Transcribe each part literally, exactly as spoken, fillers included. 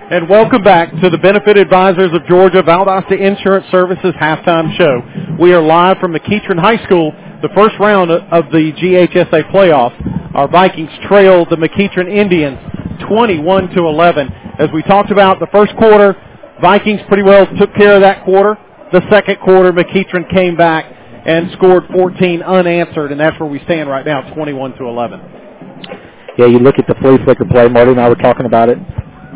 And welcome back to the Benefit Advisors of Georgia Valdosta Insurance Services halftime show. We are live from McEachern High School, the first round of the G H S A playoffs. Our Vikings trailed the McEachern Indians twenty-one to eleven. As we talked about the first quarter, Vikings pretty well took care of that quarter. The second quarter, McEachern came back and scored fourteen unanswered, and that's where we stand right now, twenty-one to eleven. Yeah, you look at the flea flicker play. Marty and I were talking about it.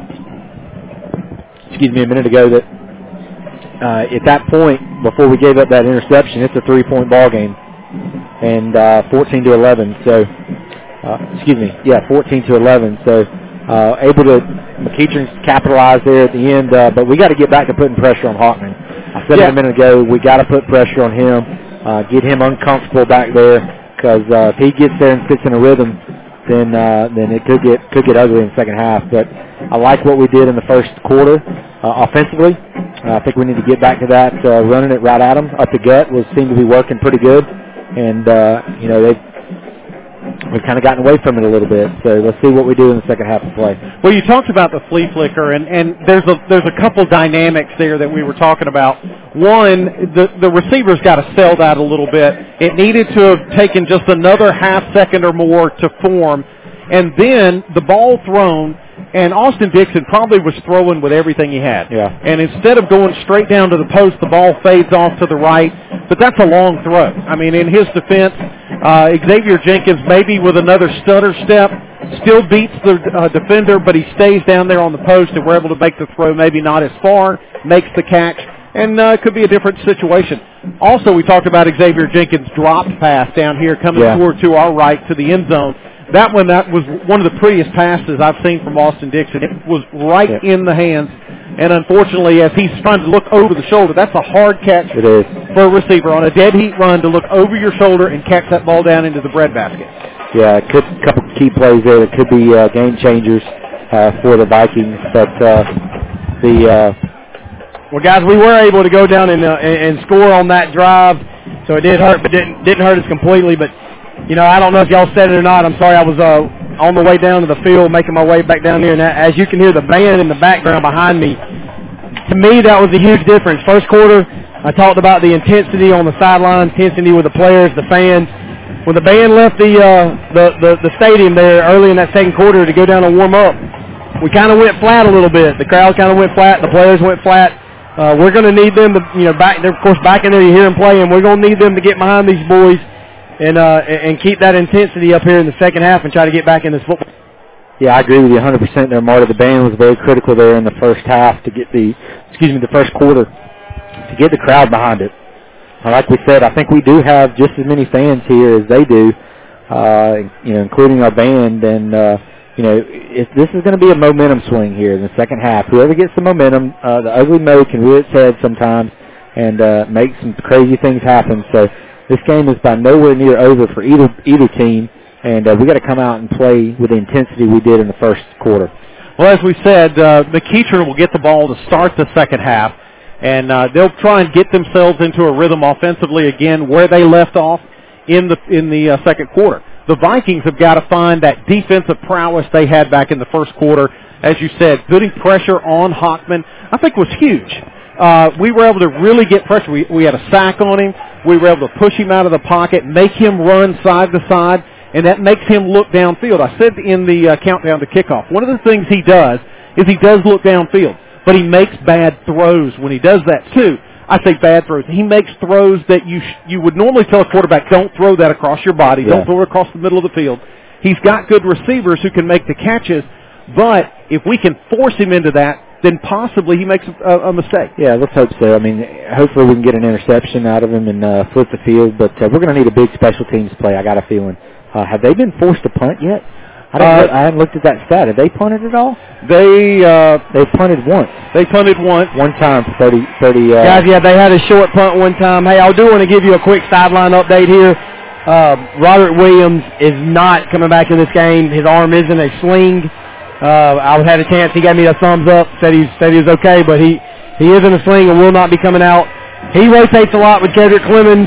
Excuse me, a minute ago, that uh, at that point, before we gave up that interception, it's a three-point ball game, and uh, fourteen to eleven. So, uh, excuse me, yeah, fourteen to eleven. So, uh, able to McEachern capitalize there at the end, uh, but we got to get back to putting pressure on Hockman. I said yeah. it a minute ago. We got to put pressure on him, uh, get him uncomfortable back there, because uh, if he gets there and sits in a rhythm, then uh, then it could get could get ugly in the second half. But I like what we did in the first quarter uh, offensively. Uh, I think we need to get back to that, uh, running it right at them up the gut was seemed to be working pretty good, and uh, you know they we've kind of gotten away from it a little bit. So let's see what we do in the second half of play. Well, you talked about the flea flicker, and, and there's a there's a couple dynamics there that we were talking about. One, the the receivers got to sell that a little bit. It needed to have taken just another half second or more to form, and then the ball thrown. And Austin Dixon probably was throwing with everything he had. Yeah. And instead of going straight down to the post, the ball fades off to the right. But that's a long throw. I mean, in his defense, uh, Xavier Jenkins, maybe with another stutter step, still beats the uh, defender, but he stays down there on the post, and we're able to make the throw maybe not as far, makes the catch, and uh, it could be a different situation. Also, we talked about Xavier Jenkins' dropped pass down here coming yeah. forward to our right to the end zone. That one, that was one of the prettiest passes I've seen from Austin Dixon. It was right yeah. in the hands, and unfortunately, as he's trying to look over the shoulder, that's a hard catch it is. for a receiver on a dead heat run to look over your shoulder and catch that ball down into the breadbasket. Yeah, a could, couple key plays there that could be uh, game changers uh, for the Vikings, but uh, the uh, well, guys, we were able to go down and uh, and score on that drive, so it did hurt, but didn't didn't hurt us completely, but. You know, I don't know if y'all said it or not. I'm sorry, I was uh, on the way down to the field, making my way back down here, and as you can hear the band in the background behind me, to me that was a huge difference. First quarter, I talked about the intensity on the sidelines, intensity with the players, the fans. When the band left the, uh, the, the, the stadium there early in that second quarter to go down and warm up, we kind of went flat a little bit. The crowd kind of went flat. The players went flat. Uh, we're going to need them to, you know, back there, of course, back in there you hear them play, and we're going to need them to get behind these boys and uh, and keep that intensity up here in the second half and try to get back in this football. Yeah, I agree with you one hundred percent there, Marty. The band was very critical there in the first half to get the, excuse me, the first quarter, to get the crowd behind it. Like we said, I think we do have just as many fans here as they do, uh, you know, including our band. And, uh, you know, if this is going to be a momentum swing here in the second half. Whoever gets the momentum, uh, the ugly mode can rear its head sometimes and uh, make some crazy things happen. So this game is by nowhere near over for either either team, and uh, we got to come out and play with the intensity we did in the first quarter. Well, as we said, uh, McEachern will get the ball to start the second half, and uh, they'll try and get themselves into a rhythm offensively again where they left off in the in the uh, second quarter. The Vikings have got to find that defensive prowess they had back in the first quarter. As you said, putting pressure on Hockman, I think, was huge. Uh, we were able to really get pressure. We, we had a sack on him. We were able to push him out of the pocket, make him run side to side, and that makes him look downfield. I said in the uh, countdown to kickoff, one of the things he does is he does look downfield, but he makes bad throws when he does that too. I say bad throws. He makes throws that you sh- you would normally tell a quarterback, don't throw that across your body, yeah. don't throw it across the middle of the field. He's got good receivers who can make the catches, but if we can force him into that, then possibly he makes a, a mistake. Yeah, let's hope so. I mean, hopefully we can get an interception out of him and uh, flip the field, but uh, we're going to need a big special teams play, I got a feeling. Uh, have they been forced to punt yet? I, don't uh, look, I haven't looked at that stat. Have they punted at all? They uh, they punted once. They punted once. One time for thirty. thirty uh, Guys, yeah, they had a short punt one time. Hey, I do want to give you a quick sideline update here. Uh, Robert Williams is not coming back in this game. His arm is in a sling. Uh, I had a chance. He gave me a thumbs up, said he said he was okay, but he, he is in a sling and will not be coming out. He rotates a lot with Kedrick Clemens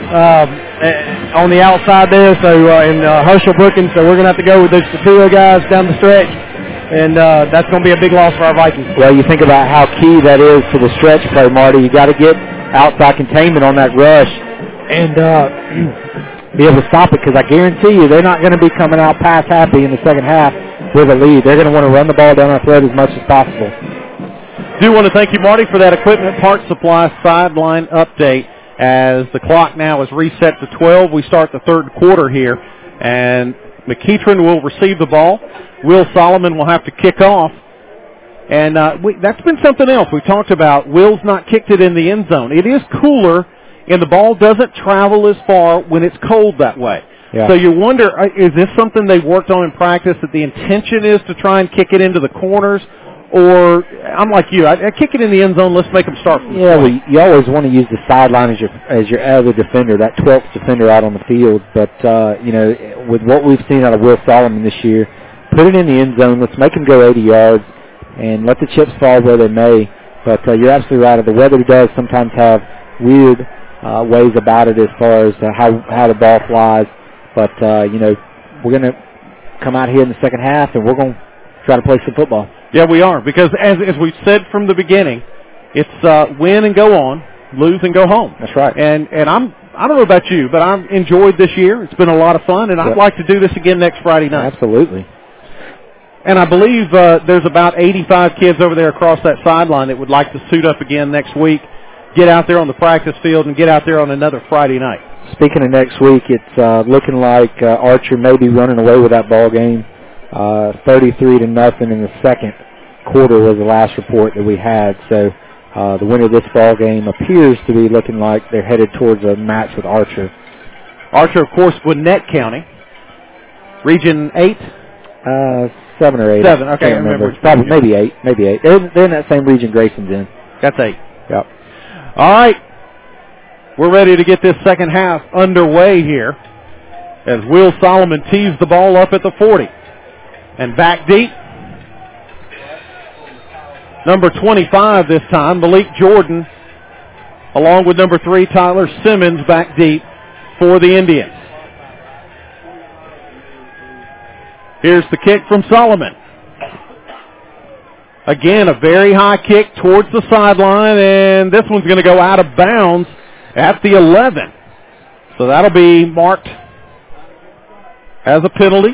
uh, on the outside there, so uh, and uh, Herschel Brookins. So we're gonna have to go with those Statuo guys down the stretch. and uh, that's going to be a big loss for our Vikings. Well, you think about how key that is to the stretch play, Marty. You got to get outside containment on that rush and uh, be able to stop it, because I guarantee you they're not going to be coming out pass happy in the second half with a lead. They're going to want to run the ball down our throat as much as possible. Do want to thank you, Marty, for that Equipment Parts Supply sideline update. As the clock now is reset to twelve, we start the third quarter here, and McEachern will receive the ball. Will Solomon will have to kick off. And uh, we, that's been something else we talked about. Will's not kicked it in the end zone. It is cooler, and the ball doesn't travel as far when it's cold that way. Yeah. So you wonder, is this something they worked on in practice, that the intention is to try and kick it into the corners? Or, I'm like you, I, I kick it in the end zone, let's make them start from the Yeah, well, you always want to use the sideline as your as your other defender, that twelfth defender out on the field. But, uh, you know, with what we've seen out of Will Solomon this year, put it in the end zone, let's make him go eighty yards, and let the chips fall where they may. But uh, you're absolutely right. The weather does sometimes have weird uh, ways about it as far as uh, how, how the ball flies. But, uh, you know, we're going to come out here in the second half, and we're going to try to play some football. Yeah, we are, because as as we've said from the beginning, it's uh, win and go on, lose and go home. That's right. And and I'm I don't know about you, but I've enjoyed this year. It's been a lot of fun, and Yep. I'd like to do this again next Friday night. Absolutely. And I believe uh, there's about eighty-five kids over there across that sideline that would like to suit up again next week, get out there on the practice field, and get out there on another Friday night. Speaking of next week, it's uh, looking like uh, Archer may be running away with that ball game. Uh, thirty-three to nothing in the second quarter was the last report that we had. So uh, the winner of this ball game appears to be looking like they're headed towards a match with Archer. Archer, of course, Gwinnett County, Region eight. Uh, seven or eight. Seven, okay, I I can't remember. remember. Probably maybe eight. Maybe eight. They're, they're in that same region Grayson's in. That's eight. Yep. All right. We're ready to get this second half underway here as Will Solomon tees the ball up at the forty. And back deep, number twenty-five this time, Malik Jordan, along with number three, Tyler Simmons, back deep for the Indians. Here's the kick from Solomon. Again, a very high kick towards the sideline, and this one's going to go out of bounds at the eleven. So that'll be marked as a penalty.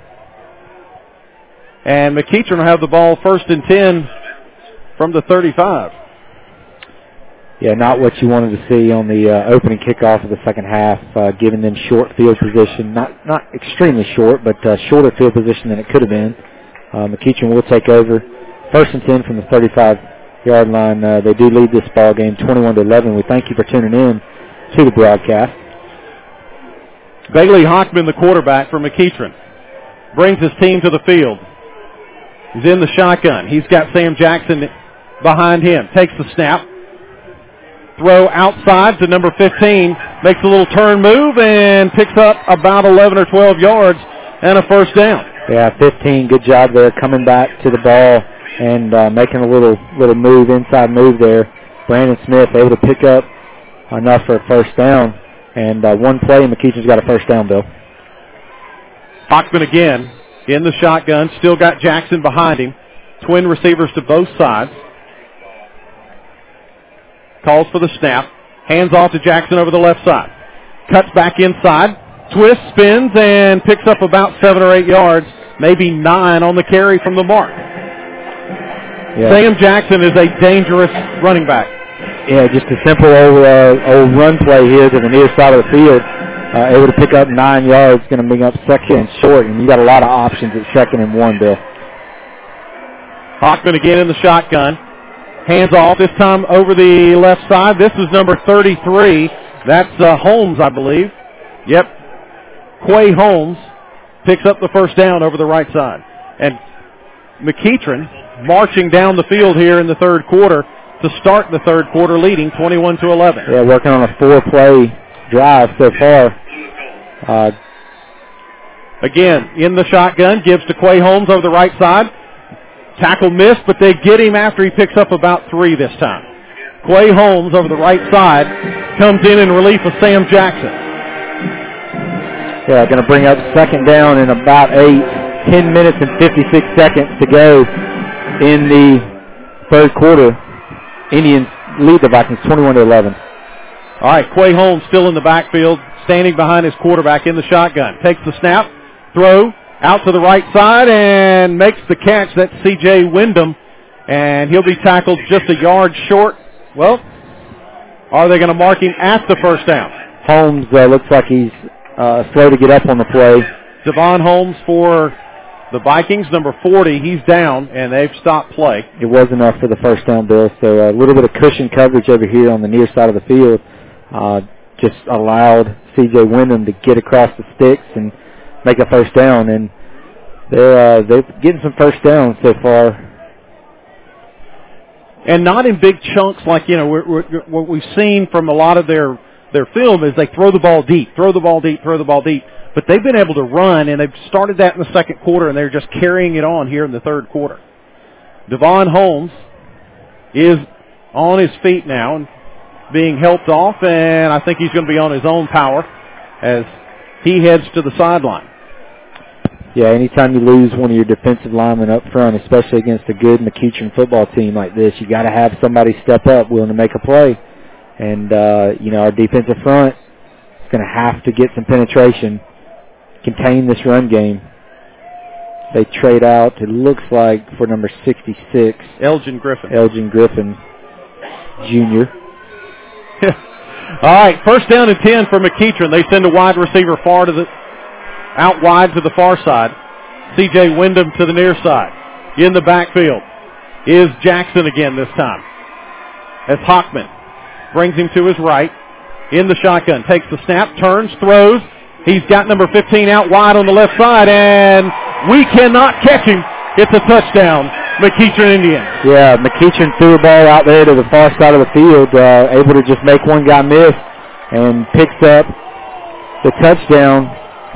And McEachern will have the ball first and ten from the thirty-five. Yeah, not what you wanted to see on the uh, opening kickoff of the second half, uh, giving them short field position. Not not extremely short, but uh, shorter field position than it could have been. Uh, McEachern will take over. First and ten from the thirty-five-yard line. Uh, they do lead this ball game twenty-one to eleven. We thank you for tuning in to the broadcast. Bailey Hockman, the quarterback for McEachern, brings his team to the field. He's in the shotgun. He's got Sam Jackson behind him. Takes the snap. Throw outside to number fifteen. Makes a little turn move and picks up about eleven or twelve yards and a first down. Yeah, fifteen. Good job there coming back to the ball and uh, making a little little move, inside move there. Brandon Smith able to pick up enough for a first down. And uh, one play, and McEachern's got a first down, Bill. Hockman again in the shotgun. Still got Jackson behind him. Twin receivers to both sides. Calls for the snap. Hands off to Jackson over the left side. Cuts back inside. Twist, spins, and picks up about seven or eight yards. Maybe nine on the carry from the mark. Yeah. Sam Jackson is a dangerous running back. Yeah, just a simple old, uh, old run play here to the near side of the field. Uh, able to pick up nine yards, going to bring up second and short, and you got a lot of options at second and one, Bill. Hockman again in the shotgun. Hands off, this time over the left side. This is number thirty-three. That's uh, Holmes, I believe. Yep. Quay Holmes picks up the first down over the right side. And McEachern marching down the field here in the third quarter to start the third quarter, leading twenty-one to eleven. Yeah, working on a four-play drive so far. Uh, Again, in the shotgun, gives to Quay Holmes over the right side. Tackle missed, but they get him after he picks up about three this time. Quay Holmes over the right side comes in in relief of Sam Jackson. Yeah, going to bring up second down and about eight ten minutes and fifty-six seconds to go in the third quarter. Indians lead the Vikings twenty-one to eleven. All right, Quay Holmes still in the backfield, standing behind his quarterback in the shotgun. Takes the snap, throw, out to the right side, and makes the catch. That's C J Wyndham, and he'll be tackled just a yard short. Well, are they going to mark him at the first down? Holmes uh, looks like he's uh, slow to get up on the play. Devon Holmes for the Vikings, number forty. He's down, and they've stopped play. It was enough for the first down, Bill, so a little bit of cushion coverage over here on the near side of the field uh, just allowed C J Wyndham to get across the sticks and make a first down, and they're, uh, they're getting some first downs so far. And not in big chunks like, you know, we're, we're, what we've seen from a lot of their, their film is they throw the ball deep, throw the ball deep, throw the ball deep. But they've been able to run, and they've started that in the second quarter, and they're just carrying it on here in the third quarter. Devon Holmes is on his feet now and being helped off, and I think he's going to be on his own power as he heads to the sideline. Yeah, anytime you lose one of your defensive linemen up front, especially against a good McEachern football team like this, you got to have somebody step up willing to make a play. And, uh, you know, our defensive front is going to have to get some penetration, contain this run game. They trade out, it looks like, for number sixty-six. Elgin Griffin. Elgin Griffin, Junior All right, first down and ten for McEachern. They send a wide receiver far to the, out wide to the far side. C J Wyndham to the near side. In the backfield is Jackson again this time. As Hockman brings him to his right. In the shotgun, takes the snap, turns, throws. He's got number fifteen out wide on the left side, and we cannot catch him. It's a touchdown, McEachern Indians. Yeah, McEachern threw a ball out there to the far side of the field, uh, able to just make one guy miss, and picks up the touchdown.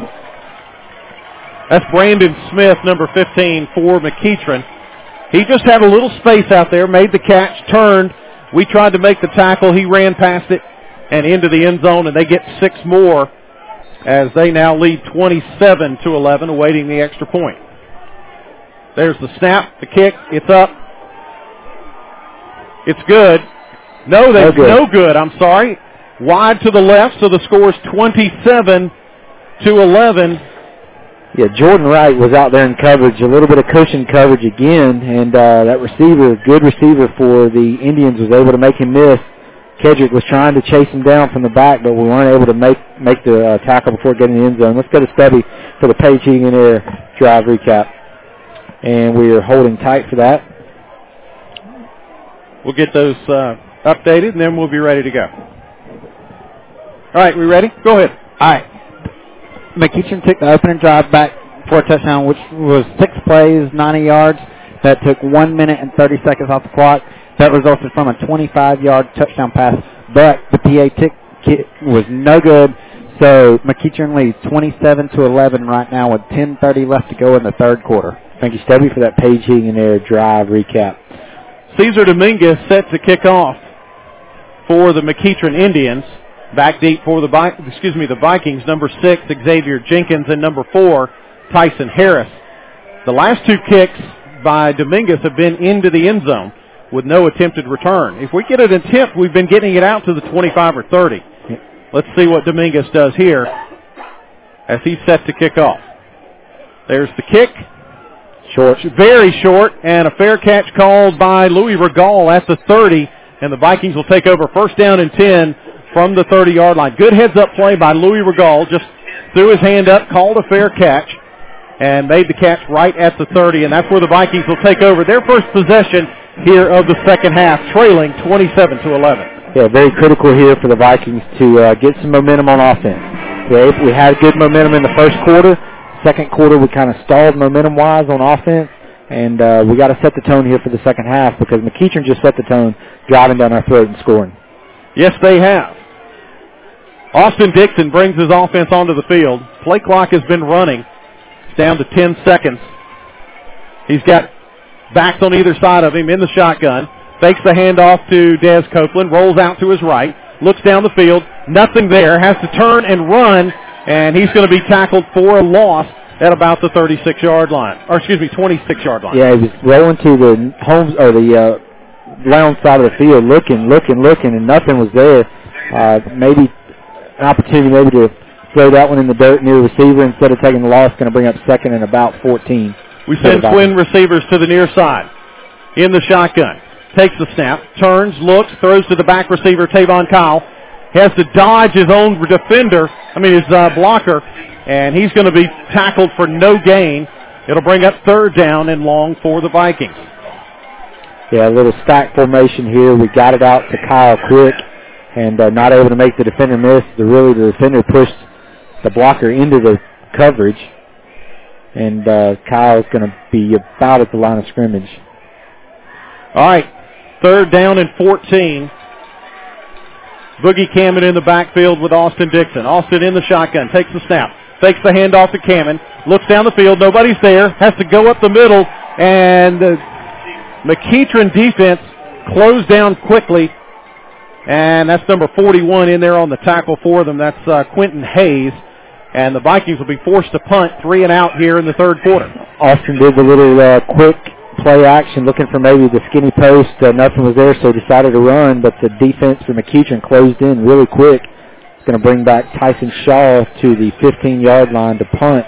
That's Brandon Smith, number fifteen, for McEachern. He just had a little space out there, made the catch, turned. We tried to make the tackle. He ran past it and into the end zone, and they get six more as they now lead twenty-seven to eleven, awaiting the extra point. There's the snap, the kick, it's up. It's good. No, that's no good. no good, I'm sorry. Wide to the left, so the score is twenty-seven to eleven. Yeah, Jordan Wright was out there in coverage, a little bit of cushion coverage again, and uh, that receiver, good receiver for the Indians, was able to make him miss. Kedrick was trying to chase him down from the back, but we weren't able to make make the uh, tackle before getting in the end zone. Let's go to Stubby for the Page Heating and Air drive recap. And we are holding tight for that. We'll get those uh, updated, and then we'll be ready to go. All right, we ready? Go ahead. All right. McEachern took the opening drive back for a touchdown, which was six plays, ninety yards. That took one minute and thirty seconds off the clock. That resulted from a twenty-five-yard touchdown pass, but the P A tick kick was no good. So McEachern leads twenty-seven to eleven right now with ten thirty left to go in the third quarter. Thank you, Stubby, for that Page Heating and Air drive recap. Cesar Dominguez set to kick off for the McEachern Indians. Back deep for the excuse me the Vikings, number six, Xavier Jenkins, and number four, Tyson Harris. The last two kicks by Dominguez have been into the end zone with no attempted return. If we get an attempt, we've been getting it out to the twenty-five or thirty. Let's see what Dominguez does here as he's set to kick off. There's the kick. Short. Very short, and a fair catch called by Louis Regal at the thirty, and the Vikings will take over first down and ten from the thirty-yard line. Good heads-up play by Louis Regal. Just threw his hand up, called a fair catch, and made the catch right at the thirty, and that's where the Vikings will take over their first possession here of the second half, trailing twenty-seven to eleven. Yeah, very critical here for the Vikings to uh, get some momentum on offense. We, we had good momentum in the first quarter. Second quarter, we kind of stalled momentum-wise on offense, and uh, we got to set the tone here for the second half because McEachern just set the tone, driving down our throat and scoring. Yes, they have. Austin Dixon brings his offense onto the field. Play clock has been running. It's down to ten seconds. He's got backs on either side of him in the shotgun. Fakes the handoff to Des Copeland. Rolls out to his right. Looks down the field. Nothing there. Has to turn and run. And he's going to be tackled for a loss at about the thirty-six-yard line, or excuse me, twenty-six-yard line. Yeah, he was rolling to the homes or the uh, round side of the field, looking, looking, looking, and nothing was there. Uh, maybe an opportunity maybe to throw that one in the dirt near the receiver instead of taking the loss. Going to bring up second and about fourteen. We send twin receivers to the near side. In the shotgun. Takes the snap, turns, looks, throws to the back receiver, Tavon Kyle. Has to dodge his own defender, I mean his uh, blocker, and he's going to be tackled for no gain. It'll bring up third down and long for the Vikings. Yeah, a little stack formation here. We got it out to Kyle quick and uh, not able to make the defender miss. The really the defender pushed the blocker into the coverage, and uh, Kyle's going to be about at the line of scrimmage. All right, third down and fourteen. Boogie Cameron in the backfield with Austin Dixon. Austin in the shotgun, takes the snap, fakes the handoff to Cameron, looks down the field, nobody's there, has to go up the middle, and the McEachern defense closed down quickly, and that's number forty-one in there on the tackle for them. That's uh, Quentin Hayes, and the Vikings will be forced to punt three and out here in the third quarter. Austin did the little uh, quick play action, looking for maybe the skinny post. Uh, nothing was there, so decided to run, but the defense for McEachern closed in really quick. It's going to bring back Tyson Shaw to the fifteen-yard line to punt.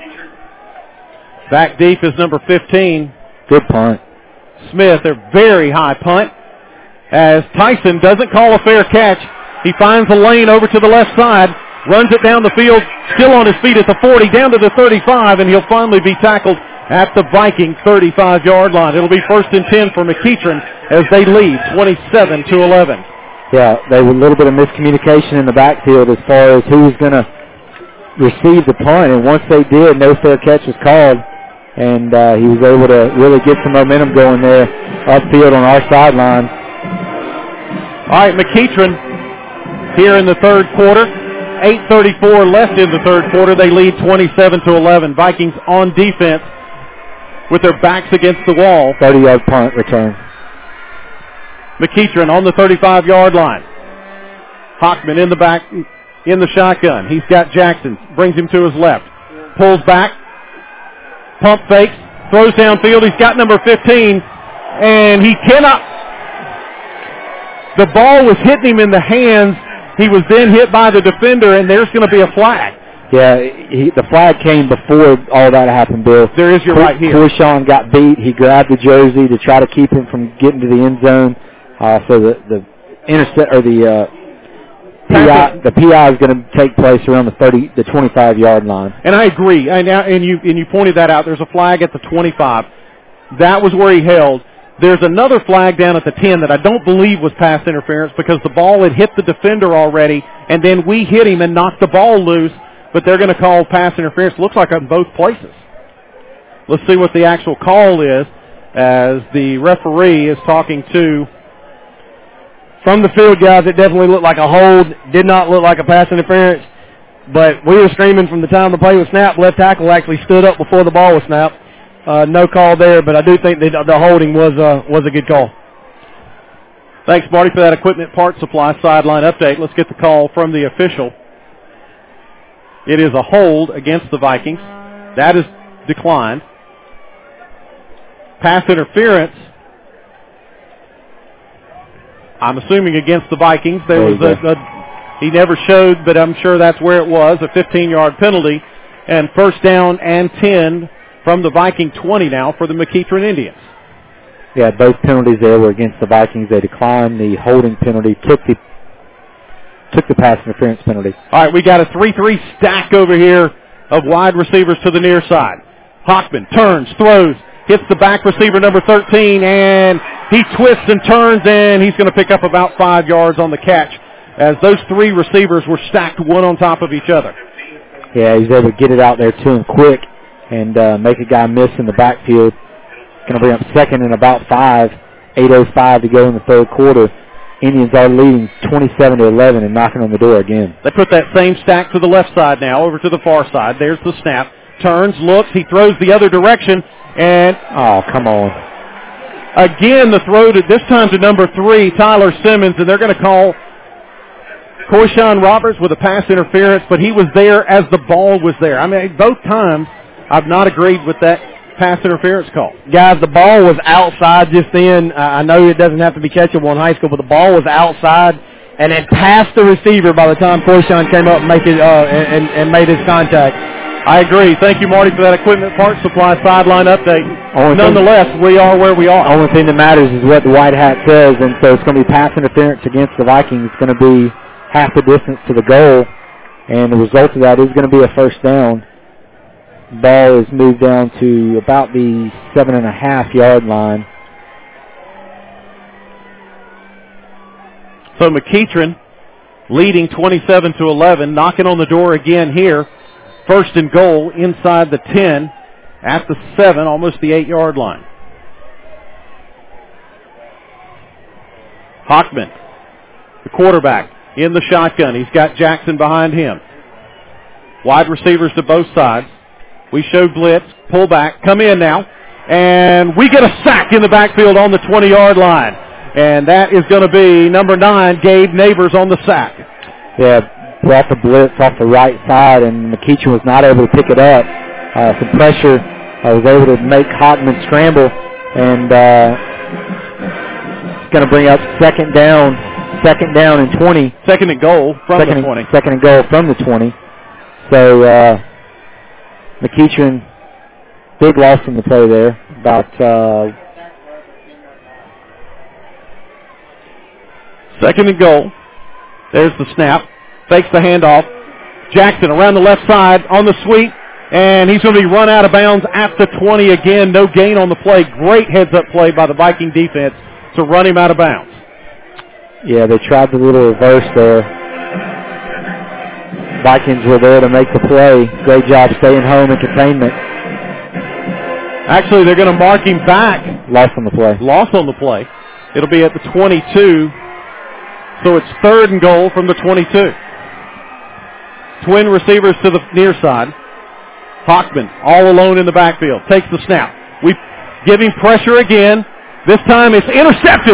Back deep is number fifteen. Good punt. Smith, a very high punt. As Tyson doesn't call a fair catch, he finds a lane over to the left side, runs it down the field, still on his feet at the forty, down to the thirty-five, and he'll finally be tackled at the Viking thirty-five-yard line. It'll be first and ten for McEachern as they lead twenty-seven to eleven. Yeah, there was a little bit of miscommunication in the backfield as far as who was going to receive the punt, and once they did, no fair catch was called, and uh, he was able to really get some momentum going there upfield on our sideline. All right, McEachern here in the third quarter. eight thirty-four left in the third quarter. They lead twenty-seven to eleven. Vikings on defense with their backs against the wall. thirty-yard punt return. McEachern on the thirty-five-yard line. Hockman in the back, in the shotgun. He's got Jackson. Brings him to his left. Pulls back. Pump fakes. Throws downfield. He's got number fifteen. And he cannot. The ball was hitting him in the hands. He was then hit by the defender, and there's going to be a flag. Yeah, he, the flag came before all that happened, Bill. There is your Cor- right here. Corshawn got beat. He grabbed the jersey to try to keep him from getting to the end zone. Uh, so the the intercept or the uh, P I the P I is going to take place around the thirty the twenty-five-yard line. And I agree. And, and you and you pointed that out. There's a flag at the twenty-five. That was where he held. There's another flag down at the ten that I don't believe was pass interference because the ball had hit the defender already, and then we hit him and knocked the ball loose, but they're going to call pass interference. Looks like in both places. Let's see what the actual call is as the referee is talking to. From the field, guys, it definitely looked like a hold. Did not look like a pass interference, but we were screaming from the time the play was snapped. Left tackle actually stood up before the ball was snapped. Uh, no call there, but I do think that the holding was uh, was a good call. Thanks, Marty, for that equipment part supply sideline update. Let's get the call from the official. It is a hold against the Vikings. That is declined. Pass interference, I'm assuming against the Vikings. There was a, a, he never showed, but I'm sure that's where it was, a fifteen-yard penalty. And first down and ten from the Viking twenty now for the McEachern Indians. Yeah, both penalties there were against the Vikings. They declined the holding penalty, took the took the pass interference penalty. All right, we got a three three stack over here of wide receivers to the near side. Hockman turns, throws, hits the back receiver, number thirteen, and he twists and turns, and he's going to pick up about five yards on the catch as those three receivers were stacked one on top of each other. Yeah, he's able to get it out there to him quick and uh, make a guy miss in the backfield. Going to bring up second and about five. eight oh five to go in the third quarter. Indians are leading twenty-seven to eleven and knocking on the door again. They put that same stack to the left side now, over to the far side. There's the snap. Turns, looks, he throws the other direction, and... Oh, come on. Again, the throw to, this time to number three, Tyler Simmons, and they're going to call Coyshawn Roberts with a pass interference, but he was there as the ball was there. I mean, both times I've not agreed with that pass interference call. Guys, the ball was outside just then. Uh, I know it doesn't have to be catchable in high school, but the ball was outside and it passed the receiver by the time Forshawn came up and, make it, uh, and, and made his contact. I agree. Thank you, Marty, for that Equipment Parts Supply sideline update. Only Nonetheless, thing, we are where we are. Only thing that matters is what the white hat says, and so it's going to be pass interference against the Vikings. It's going to be half the distance to the goal, and the result of that is going to be a first down. Ball is moved down to about the seven and a half yard line. So McEachern leading twenty-seven to eleven, knocking on the door again here. First and goal inside the ten, at the seven, almost the eight yard line. Hockman, the quarterback, in the shotgun. He's got Jackson behind him. Wide receivers to both sides. We showed blitz, pull back, come in now, and we get a sack in the backfield on the twenty yard line. And that is going to be number nine, Gabe Neighbors, on the sack. Yeah, brought the blitz off the right side, and McEachern was not able to pick it up. Uh, some pressure. I was able to make Hockman scramble, and uh, it's going to bring up second down, second down and twenty. Second and goal from second the twenty. And, second and goal from the twenty. So uh, McEachern, big loss in the play there. About uh, second and goal. There's the snap. Fakes the handoff. Jackson around the left side on the sweep, and he's going to be run out of bounds at the twenty again. No gain on the play. Great heads-up play by the Viking defense to run him out of bounds. Yeah, they tried the little reverse there. Vikings were there to make the play. Great job staying home in containment. Actually, they're going to mark him back. Loss on the play. Loss on the play. It'll be at the twenty-two. So it's third and goal from the twenty-two. Twin receivers to the near side. Hockman all alone in the backfield. Takes the snap. We give him pressure again. This time it's intercepted.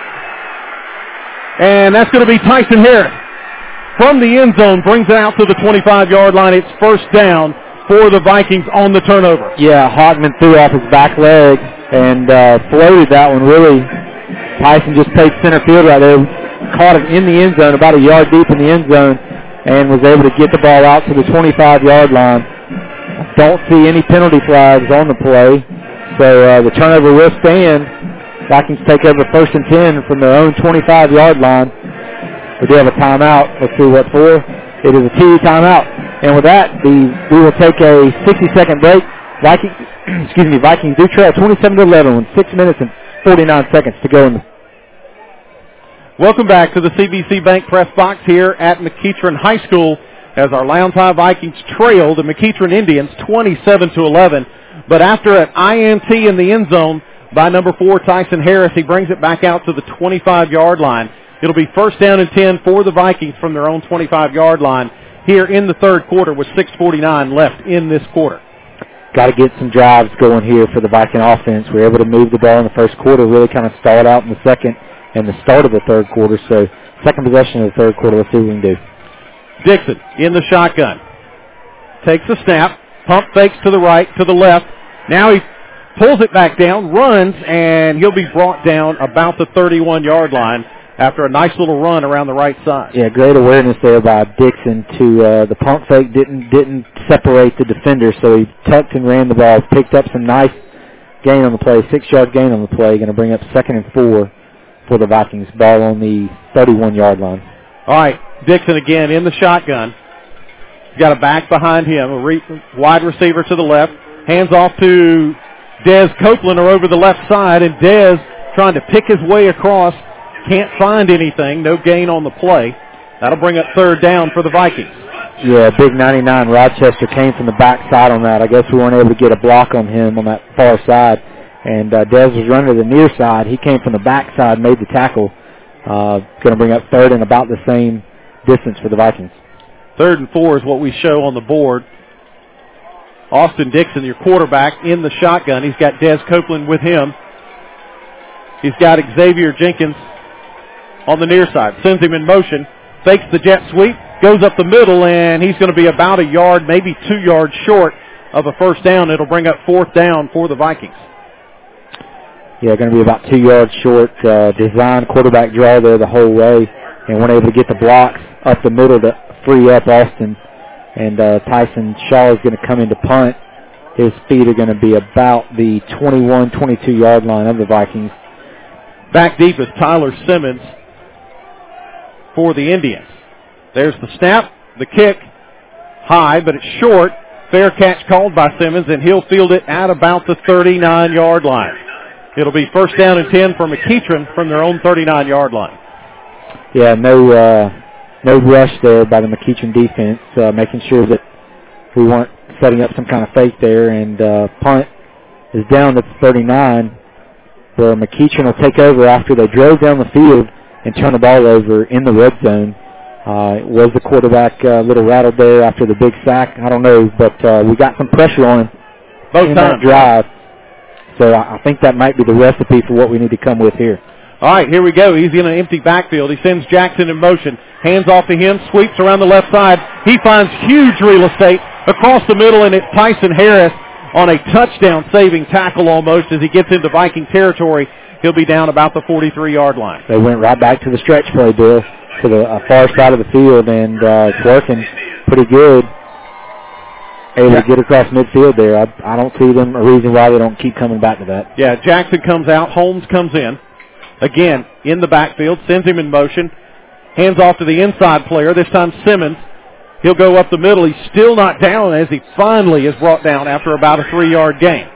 And that's going to be Tyson Harris. From the end zone, brings it out to the twenty-five yard line. It's first down for the Vikings on the turnover. Yeah, Hockman threw off his back leg and uh, floated that one really. Tyson just played center field right there. Caught it in the end zone, about a yard deep in the end zone, and was able to get the ball out to the twenty-five yard line. Don't see any penalty flags on the play, so uh, the turnover will stand. Vikings take over first and ten from their own twenty-five yard line. We do have a timeout. Let's see what for. It is a T V timeout. And with that, the we will take a sixty second break. Vikings, excuse me, Vikings do trail twenty-seven to eleven with six minutes and forty-nine seconds to go in the Welcome back to the C B C Bank Press Box here at McEachern High School as our Lowndes High Vikings trail the McEachern Indians twenty-seven to eleven. But after an I N T in the end zone by number four, Tyson Harris, he brings it back out to the twenty-five yard line. It'll be first down and ten for the Vikings from their own twenty-five yard line here in the third quarter with six forty-nine left in this quarter. Got to get some drives going here for the Viking offense. We were able to move the ball in the first quarter, really kind of stalled out in the second and the start of the third quarter. So second possession of the third quarter, let's see what we can do. Dixon in the shotgun. Takes a snap, pump fakes to the right, to the left. Now he pulls it back down, runs, and he'll be brought down about the thirty-one yard line after a nice little run around the right side. Yeah, great awareness there by Dixon to uh, the pump fake didn't didn't separate the defender, so he tucked and ran the ball, picked up some nice gain on the play, six yard gain on the play, going to bring up second and four for the Vikings. Ball on the thirty-one yard line. All right, Dixon again in the shotgun. He's got a back behind him, a re- wide receiver to the left. Hands off to Dez Copeland or over the left side, and Dez trying to pick his way across. Can't find anything. No gain on the play. That'll bring up third down for the Vikings. Yeah, big ninety-nine Rochester came from the backside on that. I guess we weren't able to get a block on him on that far side. And uh, Dez was running to the near side. He came from the backside, made the tackle. Uh, going to bring up third and about the same distance for the Vikings. Third and four is what we show on the board. Austin Dixon, your quarterback, in the shotgun. He's got Dez Copeland with him. He's got Xavier Jenkins on the near side. Sends him in motion. Fakes the jet sweep. Goes up the middle, and he's going to be about a yard, maybe two yards short of a first down. It'll bring up fourth down for the Vikings. Yeah, going to be about two yards short. Uh, design quarterback draw there the whole way, and weren't able to get the blocks up the middle to free up Austin. And uh, Tyson Shaw is going to come into punt. His feet are going to be about the twenty-one, twenty-two yard line of the Vikings. Back deep is Tyler Simmons for the Indians. There's the snap, the kick, high, but it's short. Fair catch called by Simmons, and he'll field it at about the thirty-nine yard line. It'll be first down and ten for McEachern from their own thirty-nine yard line. Yeah, no uh, no rush there by the McEachern defense, uh, making sure that we weren't setting up some kind of fake there, and uh, punt is down to thirty-nine, where McEachern will take over after they drove down the field and turn the ball over in the red zone. Uh, was the quarterback a uh, little rattled there after the big sack? I don't know, but uh, we got some pressure on him both in times. that drive. So I think that might be the recipe for what we need to come with here. All right, here we go. He's in an empty backfield. He sends Jackson in motion. Hands off to him, sweeps around the left side. He finds huge real estate across the middle, and it's Tyson Harris on a touchdown-saving tackle almost as he gets into Viking territory. He'll be down about the forty-three yard line. They went right back to the stretch play, Bill, to the uh, far side of the field, and uh, it's working pretty good. Able yeah. to get across midfield there. I, I don't see them a reason why they don't keep coming back to that. Yeah, Jackson comes out. Holmes comes in. Again, in the backfield, sends him in motion. Hands off to the inside player, this time Simmons. He'll go up the middle. He's still not down as he finally is brought down after about a three yard gain.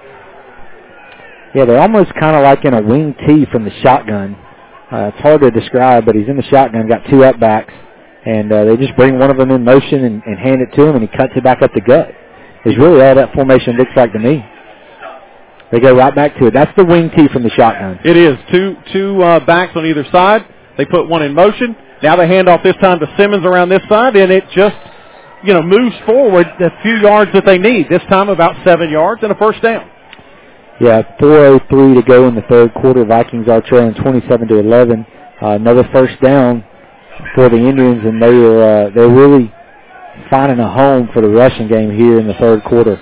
Yeah, they're almost kind of like in a wing T from the shotgun. Uh, it's hard to describe, but he's in the shotgun, got two up backs, and uh, they just bring one of them in motion and, and hand it to him, and he cuts it back up the gut. Is really all that formation looks like to me. They go right back to it. That's the wing T from the shotgun. It is. Two two uh, backs on either side. They put one in motion. Now they hand off this time to Simmons around this side, and it just, you know, moves forward the few yards that they need. This time about seven yards and a first down. Yeah, four oh three to go in the third quarter. Vikings are trailing twenty-seven to eleven. Uh, another first down for the Indians, and they are uh, they're really finding a home for the rushing game here in the third quarter.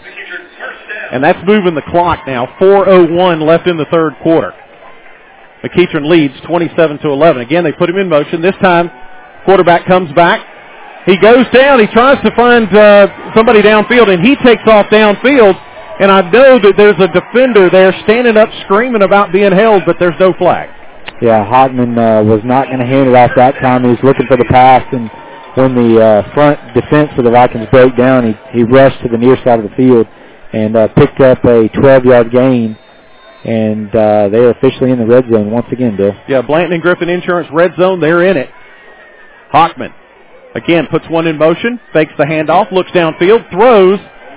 And that's moving the clock now. four oh one left in the third quarter. McEachern leads twenty-seven to eleven. Again, they put him in motion. This time, quarterback comes back. He goes down. He tries to find uh, somebody downfield, and he takes off downfield. And I know that there's a defender there standing up screaming about being held, but there's no flag. Yeah, Hogman uh, was not going to hand it off that time. He was looking for the pass, and when the uh, front defense for the Vikings broke down, he, he rushed to the near side of the field and uh, picked up a twelve yard gain, and uh, they are officially in the red zone once again, Bill. Yeah, Blanton and Griffin Insurance red zone, they're in it. Hockman, again, puts one in motion, fakes the handoff, looks downfield, throws,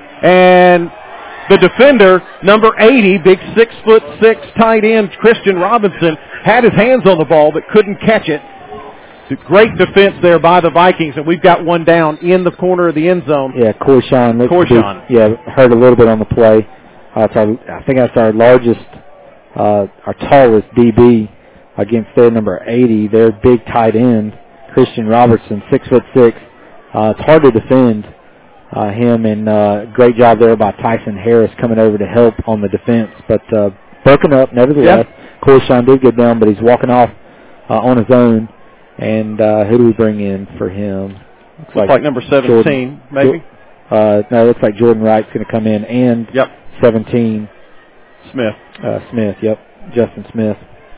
and the defender, number eighty, big six foot six tight end Christian Robinson, had his hands on the ball but couldn't catch it. Great defense there by the Vikings, and we've got one down in the corner of the end zone. Yeah, Corshawn. Corshawn. Yeah, heard a little bit on the play. Uh, it's our, I think that's our largest, uh, our tallest D B against their number eighty, their big tight end, Christian Robertson, six foot six. Uh, it's hard to defend uh, him, and uh, great job there by Tyson Harris coming over to help on the defense. But uh, broken up, nevertheless. Yep. Corshawn did get down, but he's walking off uh, on his own. And uh, who do we bring in for him? Looks like, like number seventeen, Jordan, maybe? Uh, no, it looks like Jordan Wright's going to come in, and yep. seventeen. Smith. Uh, Smith, yep. Justin Smith.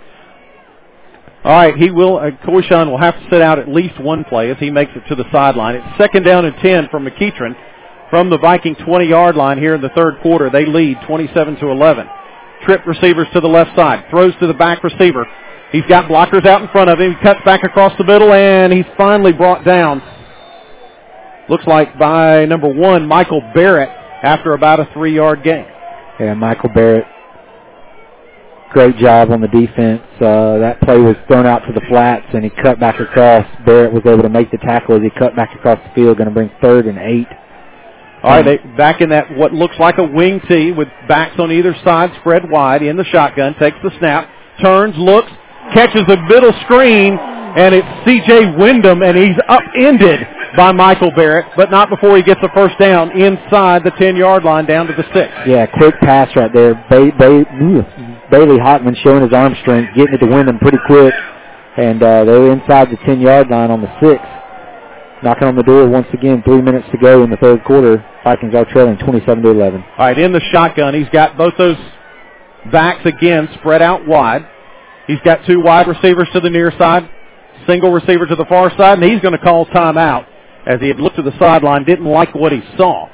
All right, he will, uh, Corshawn will have to sit out at least one play as he makes it to the sideline. It's second down and ten from McEachern from the Viking twenty yard line here in the third quarter. They lead twenty-seven to eleven. Trip receivers to the left side, throws to the back receiver. He's got blockers out in front of him. He cuts back across the middle, and he's finally brought down, looks like by number one, Michael Barrett, after about a three yard gain. Yeah, Michael Barrett, great job on the defense. Uh, that play was thrown out to the flats, and he cut back across. Barrett was able to make the tackle as he cut back across the field, going to bring third and eight. All right, they, back in that what looks like a wing tee with backs on either side spread wide in the shotgun, takes the snap, turns, looks, catches a middle screen, and it's C J Wyndham, and he's upended by Michael Barrett, but not before he gets a first down inside the ten-yard line down to the six. Yeah, quick pass right there. Ba- ba- Bailey Hockman showing his arm strength, getting it to Wyndham pretty quick, and uh, they're inside the ten-yard line on the six. Knocking on the door once again, three minutes to go in the third quarter. Vikings are trailing twenty-seven to eleven. All right, in the shotgun, he's got both those backs again spread out wide. He's got two wide receivers to the near side, single receiver to the far side, and he's going to call timeout as he had looked to the sideline, didn't like what he saw.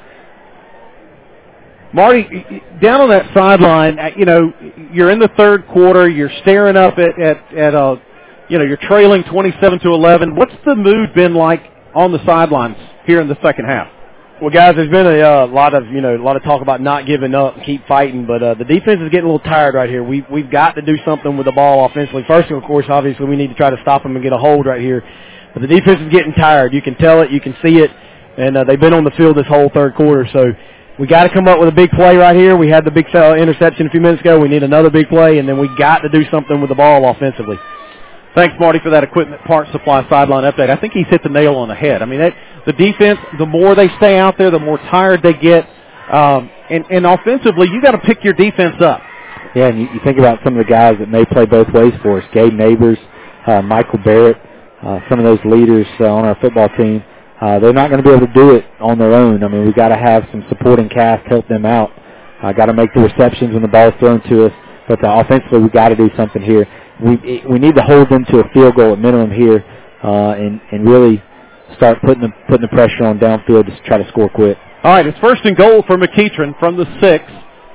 Marty, down on that sideline, you know, you're in the third quarter, you're staring up at, at, at a, you know, you're trailing twenty-seven to eleven. What's the mood been like on the sidelines here in the second half? Well, guys, there's been a uh, lot of, you know, a lot of talk about not giving up and keep fighting, but uh, the defense is getting a little tired right here. We, we've got to do something with the ball offensively. First, of course, obviously, we need to try to stop them and get a hold right here. But the defense is getting tired. You can tell it. You can see it. And uh, they've been on the field this whole third quarter. So we got to come up with a big play right here. We had the big uh, interception a few minutes ago. We need another big play, and then we got to do something with the ball offensively. Thanks, Marty, for that equipment parts supply sideline update. I think he's hit the nail on the head. I mean, that, the defense, the more they stay out there, the more tired they get. Um, and, and offensively, you got to pick your defense up. Yeah, and you, you think about some of the guys that may play both ways for us. Gabe Neighbors, uh, Michael Barrett, uh, some of those leaders uh, on our football team. Uh, they're not going to be able to do it on their own. I mean, we've got to have some supporting cast help them out. Uh, got to make the receptions when the ball's thrown to us. But uh, offensively, we've got to do something here. We we need to hold them to a field goal at minimum here, uh, and and really start putting the putting the pressure on downfield to try to score quick. All right, it's first and goal for McEachern from the six,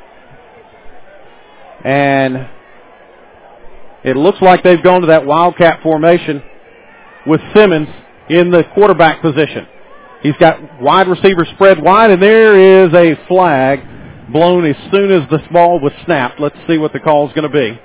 and it looks like they've gone to that wildcat formation with Simmons in the quarterback position. He's got wide receivers spread wide, and there is a flag blown as soon as the ball was snapped. Let's see what the call is going to be.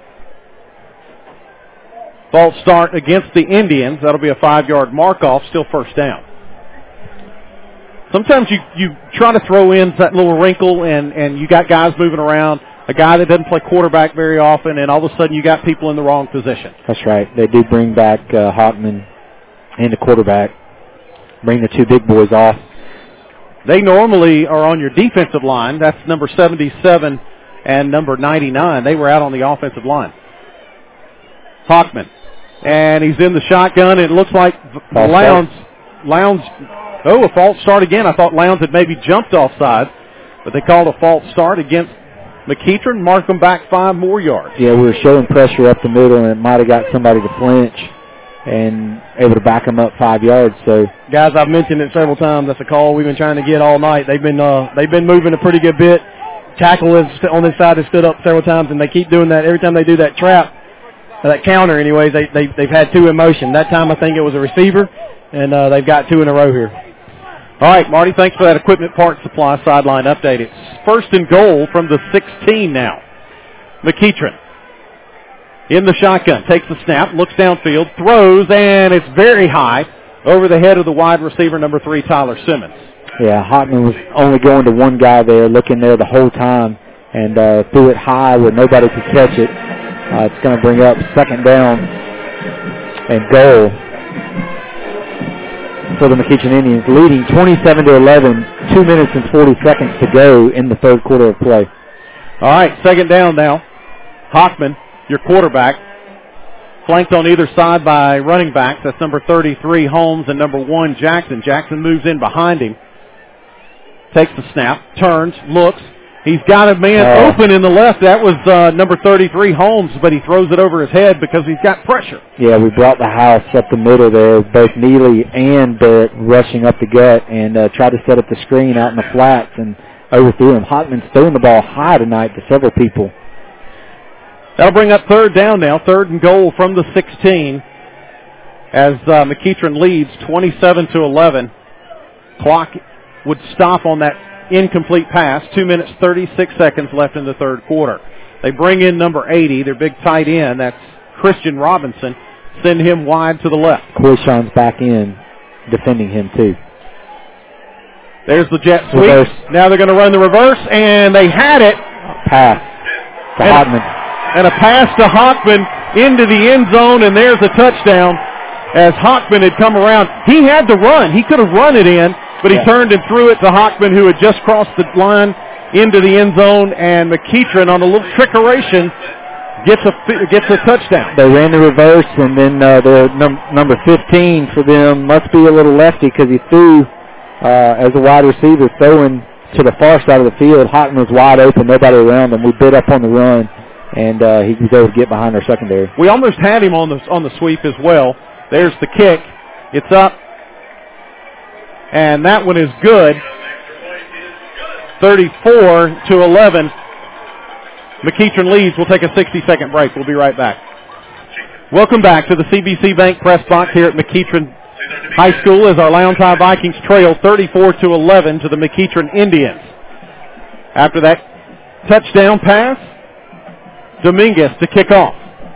False start against the Indians. That'll be a five-yard mark-off, still first down. Sometimes you, you try to throw in that little wrinkle, and, and you got guys moving around, a guy that doesn't play quarterback very often, and all of a sudden you got people in the wrong position. That's right. They do bring back uh, Hockman and the quarterback, bring the two big boys off. They normally are on your defensive line. That's number seventy-seven and number ninety-nine. They were out on the offensive line. Hockman. And he's in the shotgun. It looks like Lowndes, Lowndes, oh, a false start again. I thought Lowndes had maybe jumped offside, but they called a false start against McEachern. Mark them back five more yards. Yeah, we were showing pressure up the middle, and it might have got somebody to flinch and able to back them up five yards. So, guys, I've mentioned it several times. That's a call we've been trying to get all night. They've been uh, they've been moving a pretty good bit. Tackle is on this side has stood up several times, and they keep doing that every time they do that trap. That counter, anyways, they, they, they've had two in motion. That time I think it was a receiver, and uh, they've got two in a row here. All right, Marty, thanks for that equipment parts supply sideline update. It's first and goal from the sixteen now. McEachern in the shotgun, takes the snap, looks downfield, throws, and it's very high over the head of the wide receiver, number three, Tyler Simmons. Yeah, Hockman was only going to one guy there, looking there the whole time, and uh, threw it high where nobody could catch it. Uh, it's going to bring up second down and goal for the McEachern Indians, leading twenty-seven to eleven, two minutes and forty seconds to go in the third quarter of play. All right, second down now. Hockman, your quarterback, flanked on either side by running backs. That's number thirty-three, Holmes, and number one, Jackson. Jackson moves in behind him, takes the snap, turns, looks. He's got a man uh, open in the left. That was uh, number thirty-three, Holmes, but he throws it over his head because he's got pressure. Yeah, we brought the house up the middle there, both Neely and Barrett rushing up the gut, and uh, tried to set up the screen out in the flats and overthrew him. Hockman's throwing the ball high tonight to several people. That'll bring up third down now, third and goal from the sixteen as uh, McEachern leads twenty-seven to eleven. Clock would stop on that incomplete pass. Two minutes, thirty-six seconds left in the third quarter. They bring in number eighty, their big tight end. That's Christian Robinson. Send him wide to the left. Quishon's back in, defending him too. There's the jet sweep. Reverse. Now they're going to run the reverse, and they had it. Pass to and Hockman. A, and a pass to Hockman into the end zone, and there's a touchdown as Hockman had come around. He had to run. He could have run it in, but he yeah. turned and threw it to Hockman, who had just crossed the line into the end zone, and McEachern on a little trickeration gets a gets a touchdown. They ran the reverse, and then uh, the num- number fifteen for them must be a little lefty because he threw uh, as a wide receiver, throwing to the far side of the field. Hockman was wide open, nobody around him. We bit up on the run, and uh, he was able to get behind our secondary. We almost had him on the on the sweep as well. There's the kick. It's up, and that one is good. thirty-four to eleven. McEachern leads. We'll take a sixty-second break. We'll be right back. Welcome back to the C B C Bank press box here at McEachern High School as our Lowndes High Vikings trail thirty-four to eleven to the McEachern Indians. After that touchdown pass, Dominguez to kick off.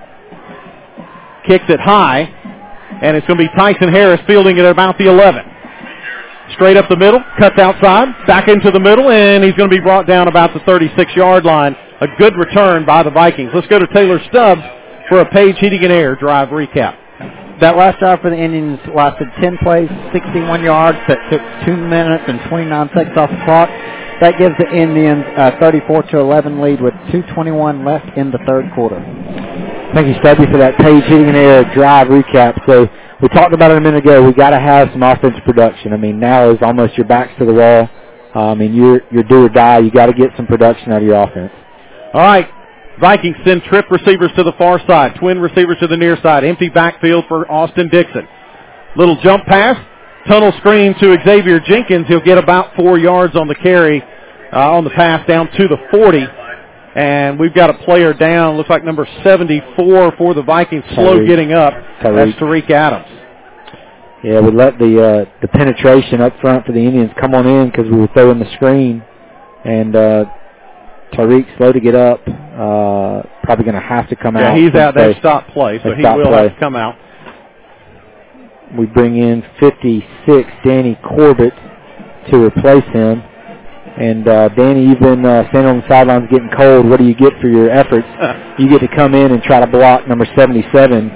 Kicks it high, and it's going to be Tyson Harris fielding it at about the eleven. Straight up the middle, cuts outside, back into the middle, and he's going to be brought down about the thirty-six-yard line. A good return by the Vikings. Let's go to Taylor Stubbs for a Page Heating and Air drive recap. That last drive for the Indians lasted ten plays, sixty-one yards. That took two minutes and twenty-nine seconds off the clock. That gives the Indians a thirty-four to eleven lead with two twenty-one left in the third quarter. Thank you, Stubby, for that Page Heating and Air drive recap. So we talked about it a minute ago. We got to have some offensive production. I mean, now is almost your backs to the wall. Uh, I mean, you're you're do or die. You got to get some production out of your offense. All right, Vikings send trip receivers to the far side, twin receivers to the near side, empty backfield for Austin Dixon. Little jump pass, tunnel screen to Xavier Jenkins. He'll get about four yards on the carry, uh, on the pass down to the forty. And we've got a player down, looks like number seventy-four for the Vikings, slow Tariq. getting up. Tariq. That's Tariq Adams. Yeah, we let the uh, the penetration up front for the Indians come on in because we were throwing the screen. And uh, Tariq slow to get up, uh, probably going to have to come yeah, out. Yeah, he's out there, play. stop play, so he stop will play. have to come out. We bring in fifty-six, Danny Corbett, to replace him. And, uh, Danny, you've been uh, standing on the sidelines getting cold. What do you get for your efforts? You get to come in and try to block number seventy-seven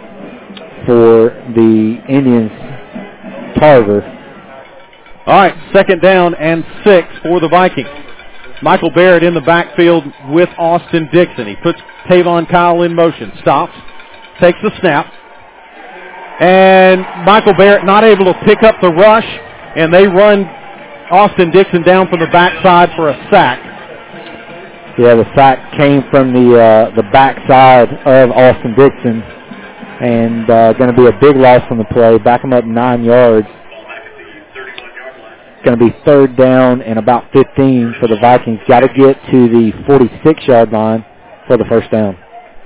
for the Indians, Tarver. All right, second down and six for the Vikings. Michael Barrett in the backfield with Austin Dixon. He puts Tavon Kyle in motion, stops, takes the snap. And Michael Barrett not able to pick up the rush, and they run Austin Dixon down from the backside for a sack. Yeah, the sack came from the uh, the backside of Austin Dixon, and uh, going to be a big loss on the play. Back him up nine yards. It's going to be third down and about fifteen for the Vikings. Got to get to the forty-six-yard line for the first down.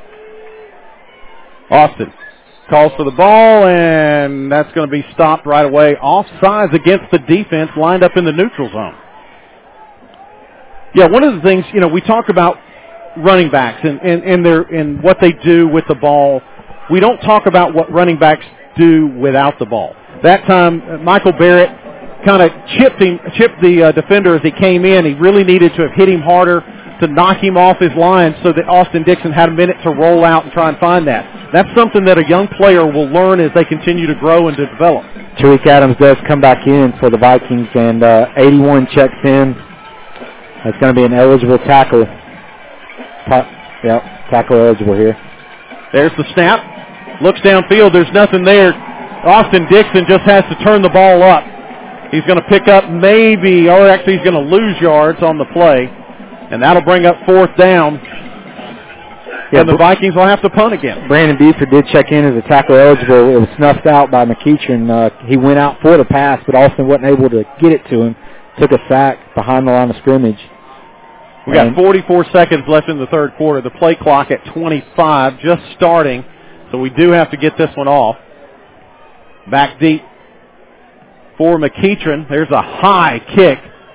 Austin calls for the ball, and that's going to be stopped right away. Offsides against the defense lined up in the neutral zone. Yeah, one of the things, you know, we talk about running backs and, and, and, their, and what they do with the ball. We don't talk about what running backs do without the ball. That time, uh, Michael Barrett kind of chipped him, chipped the uh, defender as he came in. He really needed to have hit him harder to knock him off his line so that Austin Dixon had a minute to roll out and try and find that. That's something that a young player will learn as they continue to grow and to develop. Tariq Adams does come back in for the Vikings, and uh, eighty-one checks in. That's going to be an eligible tackle. Ta- yep, tackle eligible here. There's the snap. Looks downfield. There's nothing there. Austin Dixon just has to turn the ball up. He's going to pick up maybe, or actually he's going to lose yards on the play, and that'll bring up fourth down. Yeah, and the Vikings will have to punt again. Brandon Buford did check in as a tackle eligible. It was snuffed out by McEachern. Uh, he went out for the pass, but Austin wasn't able to get it to him. Took a sack behind the line of scrimmage. We got forty-four seconds left in the third quarter. The play clock at twenty-five, just starting. So we do have to get this one off. Back deep for McEachern. There's a high kick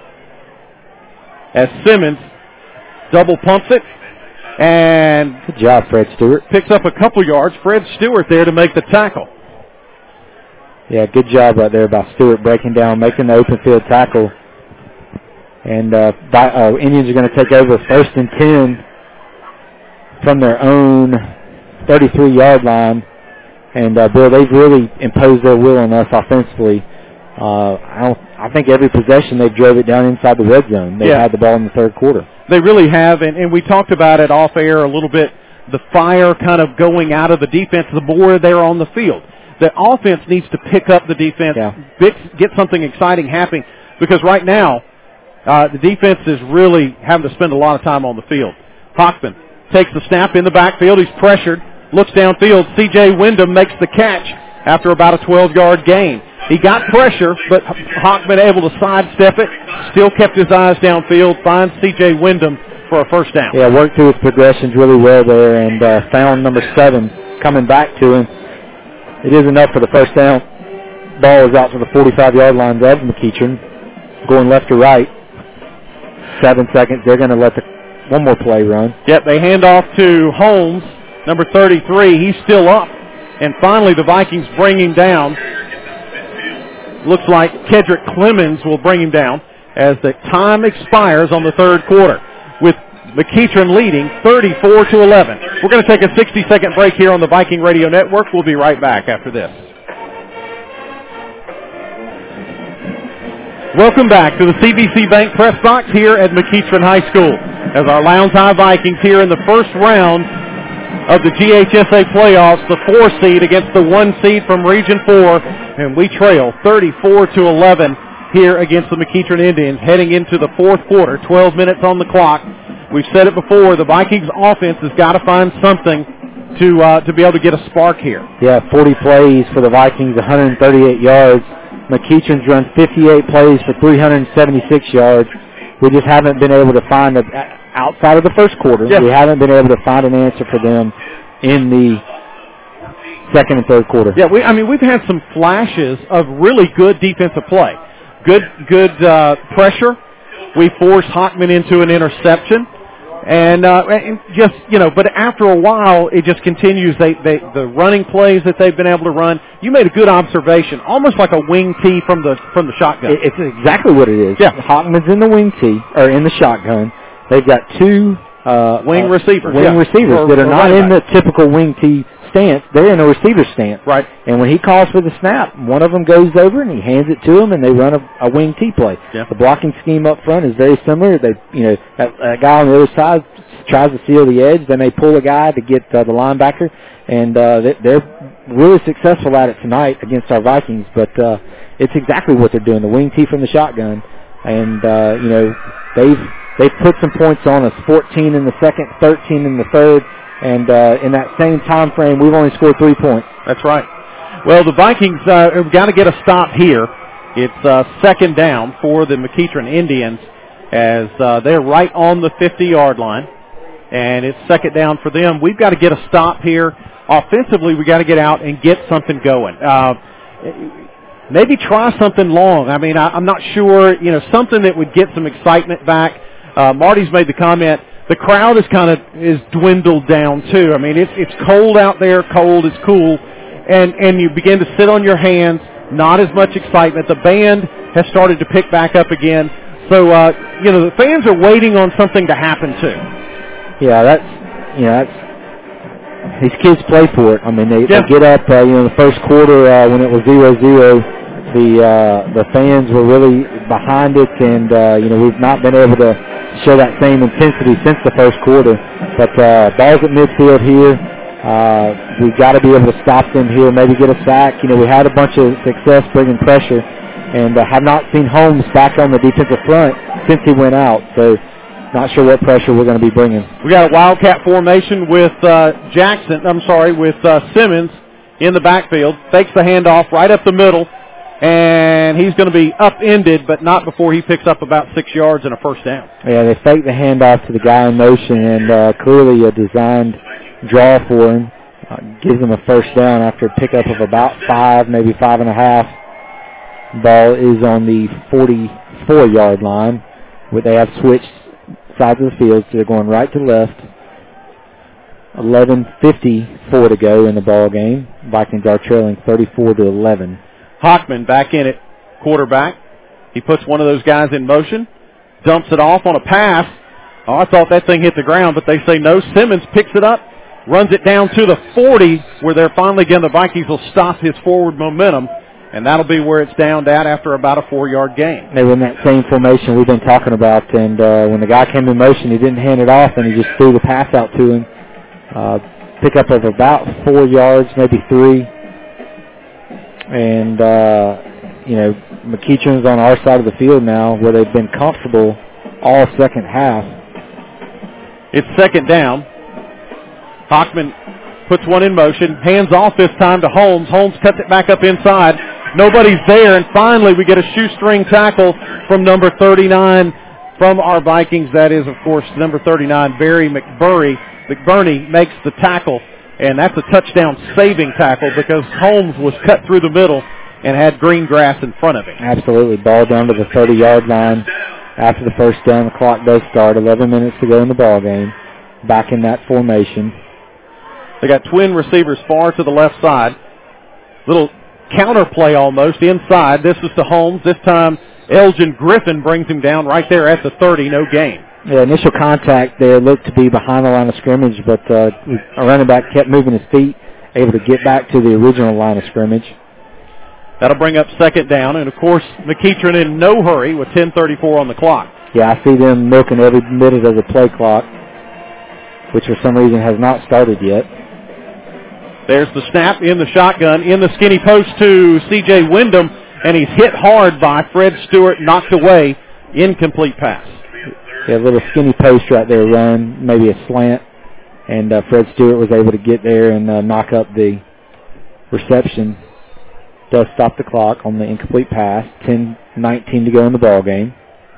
as Simmons double pumps it. And good job, Fred Stewart. Picks up a couple yards. Fred Stewart there to make the tackle. Yeah, good job right there by Stewart breaking down, making the open field tackle. And uh, by, uh, Indians are going to take over first and ten from their own thirty-three-yard line. And, uh, Bill, they've really imposed their will on us offensively. Uh, I don't. I think every possession they've drove it down inside the red zone. They yeah. had the ball in the third quarter. They really have, and, and we talked about it off air a little bit, the fire kind of going out of the defense the more they're on the field. The offense needs to pick up the defense, yeah. get something exciting happening, because right now uh, the defense is really having to spend a lot of time on the field. Hockman takes the snap in the backfield. He's pressured, looks downfield. C J Wyndham makes the catch after about a twelve-yard gain. He got pressure, but Hockman able to sidestep it, still kept his eyes downfield, finds C J Wyndham for a first down. Yeah, worked through his progressions really well there and uh, found number seven coming back to him. It is enough for the first down. Ball is out to the forty-five-yard line of McEachern, going left to right. Seven seconds. They're going to let the one more play run. Yep, they hand off to Holmes, number thirty-three. He's still up. And finally the Vikings bring him down. Looks like Kedrick Clemens will bring him down as the time expires on the third quarter, with McEachern leading thirty-four to eleven. We're going to take a sixty-second break here on the Viking Radio Network. We'll be right back after this. Welcome back to the C B C Bank Press Box here at McEachern High School, as our Lowndes High Vikings here in the first round of the G H S A playoffs, the four seed against the one seed from Region four, and we trail thirty-four to eleven here against the McEachern Indians heading into the fourth quarter, twelve minutes on the clock. We've said it before, the Vikings offense has got to find something to uh, to be able to get a spark here. Yeah, forty plays for the Vikings, one hundred thirty-eight yards. McEachern's run fifty-eight plays for three hundred seventy-six yards. We just haven't been able to find a outside of the first quarter, yes. we haven't been able to find an answer for them in the second and third quarter. Yeah, we, I mean, we've had some flashes of really good defensive play. Good good uh, pressure. We forced Hockman into an interception. And, uh, and just, you know, but after a while, it just continues. They, they, the running plays that they've been able to run, you made a good observation, almost like a wing tee from the from the shotgun. It's exactly what it is. Yeah. Hockman's in the wing tee, or in the shotgun. They've got two uh, wing uh, receivers, wing yeah. receivers or, that are not in the back. typical wing tee stance. They're in a receiver stance. Right. And when he calls for the snap, one of them goes over and he hands it to him, and they run a, a wing tee play. Yeah. The blocking scheme up front is very similar. They, you know, that, that guy on the other side tries to seal the edge. They may pull a guy to get uh, the linebacker, and uh, they, they're really successful at it tonight against our Vikings. But uh, it's exactly what they're doing, the wing tee from the shotgun. And, uh, you know, they've they've put some points on us, fourteen in the second, thirteen in the third, and uh, in that same time frame, we've only scored three points. That's right. Well, the Vikings uh, have got to get a stop here. It's uh, second down for the McEachern Indians, as uh, they're right on the fifty-yard line. And it's second down for them. We've got to get a stop here. Offensively, we've got to get out and get something going. Uh, maybe try something long. I mean, I, I'm not sure, you know, something that would get some excitement back. Uh, Marty's made the comment, the crowd is kind of is dwindled down, too. I mean, it's it's cold out there, cold, it's cool, and, and you begin to sit on your hands, not as much excitement. The band has started to pick back up again. So, uh, you know, the fans are waiting on something to happen, too. Yeah, that's, you know, that's, these kids play for it. I mean, they, yeah. they get up, uh, you know, the first quarter uh, when it was zero zero, the uh, the fans were really behind it, and, uh, you know, we've not been able to show that same intensity since the first quarter. But uh, ball's at midfield here. Uh, we've got to be able to stop them here, maybe get a sack. You know, we had a bunch of success bringing pressure, and uh, have not seen Holmes back on the defensive front since he went out. So, not sure what pressure we're going to be bringing. We got a Wildcat formation with uh, Jackson, I'm sorry, with uh, Simmons in the backfield. Fakes the handoff right up the middle, and he's going to be upended, but not before he picks up about six yards and a first down. Yeah, they fake the handoff to the guy in motion, and uh, clearly a designed draw for him. Uh, gives him a first down after a pickup of about five, maybe five and a half. Ball is on the forty-four-yard line, where they have switched sides of the field, so they're going right to left. eleven fifty-four to go in the ball game. Vikings are trailing thirty-four to eleven. Hockman back in it, quarterback. He puts one of those guys in motion, dumps it off on a pass. Oh, I thought that thing hit the ground, but they say no. Simmons picks it up runs it down to the forty, where they're finally again the Vikings will stop his forward momentum, and that'll be where it's downed at after about a four-yard gain. They were in that same formation we've been talking about, and uh, when the guy came in motion, he didn't hand it off, and he just threw the pass out to him. Uh, pickup of about four yards, maybe three. And, uh, you know, McEachern's on our side of the field now, where they've been comfortable all second half. It's second down. Hockman puts one in motion, hands off this time to Holmes. Holmes cuts it back up inside. Nobody's there, and finally we get a shoestring tackle from number thirty-nine from our Vikings. That is, of course, number thirty-nine, Barry McBurney. McBurney makes the tackle, and that's a touchdown-saving tackle because Holmes was cut through the middle and had green grass in front of him. Absolutely. Ball down to the thirty-yard line. After the first down, the clock does start. eleven minutes to go in the ball game. Back in that formation. They got twin receivers far to the left side. Little counter play almost inside. This is to Holmes. This time Elgin Griffin brings him down right there at the thirty. No gain. Yeah, initial contact there looked to be behind the line of scrimmage, but uh, a running back kept moving his feet, able to get back to the original line of scrimmage. That'll bring up second down, and, of course, McEachern in no hurry with ten thirty-four on the clock. Yeah, I see them milking every minute of the play clock, which for some reason has not started yet. There's the snap in the shotgun, in the skinny post to C J Wyndham, and he's hit hard by Fred Stewart, knocked away, incomplete pass. Yeah, a little skinny post right there run, maybe a slant, and uh, Fred Stewart was able to get there and uh, knock up the reception. Does stop the clock on the incomplete pass. ten nineteen to go in the ball game.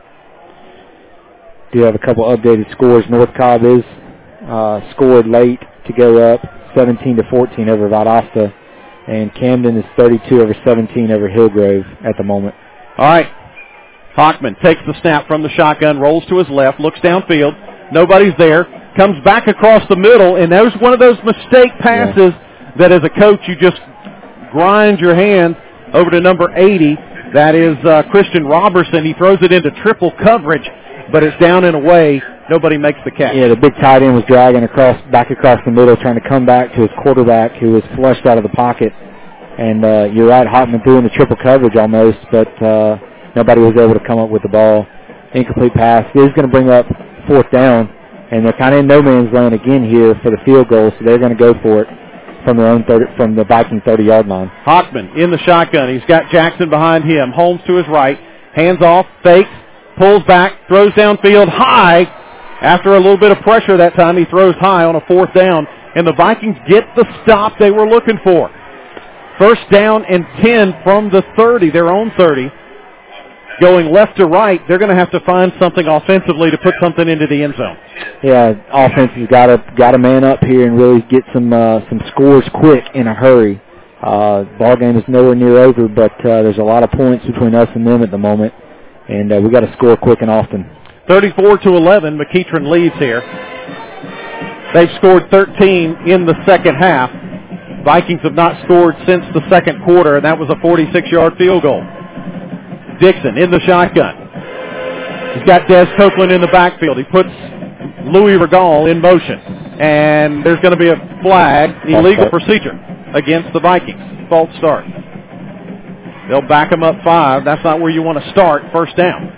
Do have a couple updated scores. North Cobb is uh, scored late to go up seventeen to fourteen over Valdosta, and Camden is thirty-two over seventeen over Hillgrove at the moment. All right. Hockman takes the snap from the shotgun, rolls to his left, looks downfield. Nobody's there. Comes back across the middle, and there's one of those mistake passes yeah. that as a coach you just grind your hand over to number eighty. That is uh, Christian Robertson. He throws it into triple coverage, but it's down and away. Nobody makes the catch. Yeah, the big tight end was dragging across, back across the middle, trying to come back to his quarterback, who was flushed out of the pocket. And uh, you're right, Hockman threw into triple coverage almost, but uh, nobody was able to come up with the ball. Incomplete pass. It is going to bring up fourth down, and they're kind of in no man's land again here for the field goal, so they're going to go for it from their own thirty, from the Viking thirty-yard line. Hockman in the shotgun. He's got Jackson behind him. Holmes to his right. Hands off, fakes, pulls back, throws downfield high. After a little bit of pressure that time, he throws high on a fourth down, and the Vikings get the stop they were looking for. First down and ten from the thirty, their own thirty. Going left to right, they're going to have to find something offensively to put something into the end zone. Yeah, offense has got to got to man up here and really get some uh, some scores quick in a hurry. Uh, ball game is nowhere near over, but uh, there's a lot of points between us and them at the moment, and uh, we got to score quick and often. thirty-four to eleven, McEachern leads here. They've scored thirteen in the second half. Vikings have not scored since the second quarter, and that was a forty-six-yard field goal. Dixon in the shotgun. He's got Des Copeland in the backfield. He puts Louis Regal in motion. And there's going to be a flag, illegal procedure against the Vikings. False start. They'll back him up five. That's not where you want to start. First down.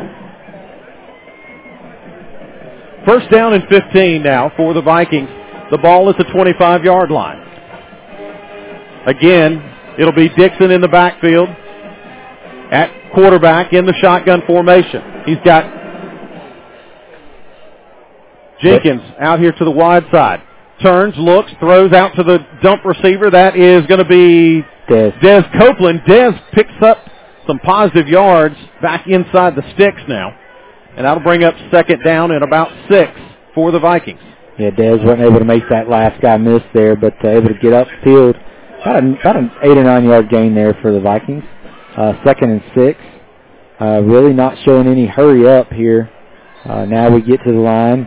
First down and fifteen now for the Vikings. The ball is the twenty-five-yard line. Again, it'll be Dixon in the backfield at quarterback in the shotgun formation. He's got Jenkins out here to the wide side. Turns, looks, throws out to the dump receiver. That is going to be Des. Des Copeland. Des picks up some positive yards back inside the sticks now. And that'll bring up second down and about six for the Vikings. Yeah, Des wasn't able to make that last guy miss there, but uh, able to get upfield. About, a, about an eight or nine yard gain there for the Vikings. Uh, second and six. Uh, really not showing any hurry up here. Uh, now we get to the line.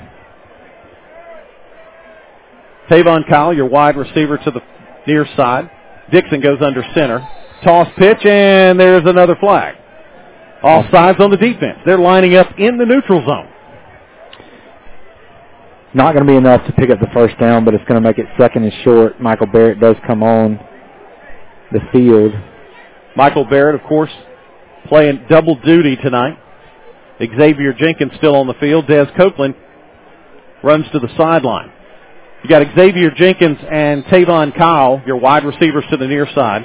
Tavon Kyle, your wide receiver to the near side. Dixon goes under center. Toss pitch, and there's another flag. All sides on the defense. They're lining up in the neutral zone. Not going to be enough to pick up the first down, but it's going to make it second and short. Michael Barrett does come on the field. Michael Barrett, of course, playing double duty tonight. Xavier Jenkins still on the field. Des Copeland runs to the sideline. You got Xavier Jenkins and Tavon Kyle, your wide receivers to the near side.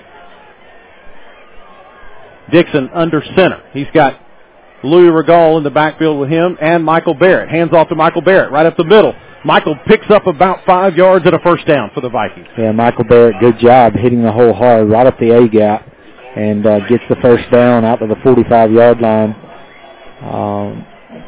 Dixon under center. He's got Louis Regal in the backfield with him and Michael Barrett. Hands off to Michael Barrett right up the middle. Michael picks up about five yards at a first down for the Vikings. Yeah, Michael Barrett, good job hitting the hole hard right up the A-gap and uh, gets the first down out to the forty-five-yard line. Um,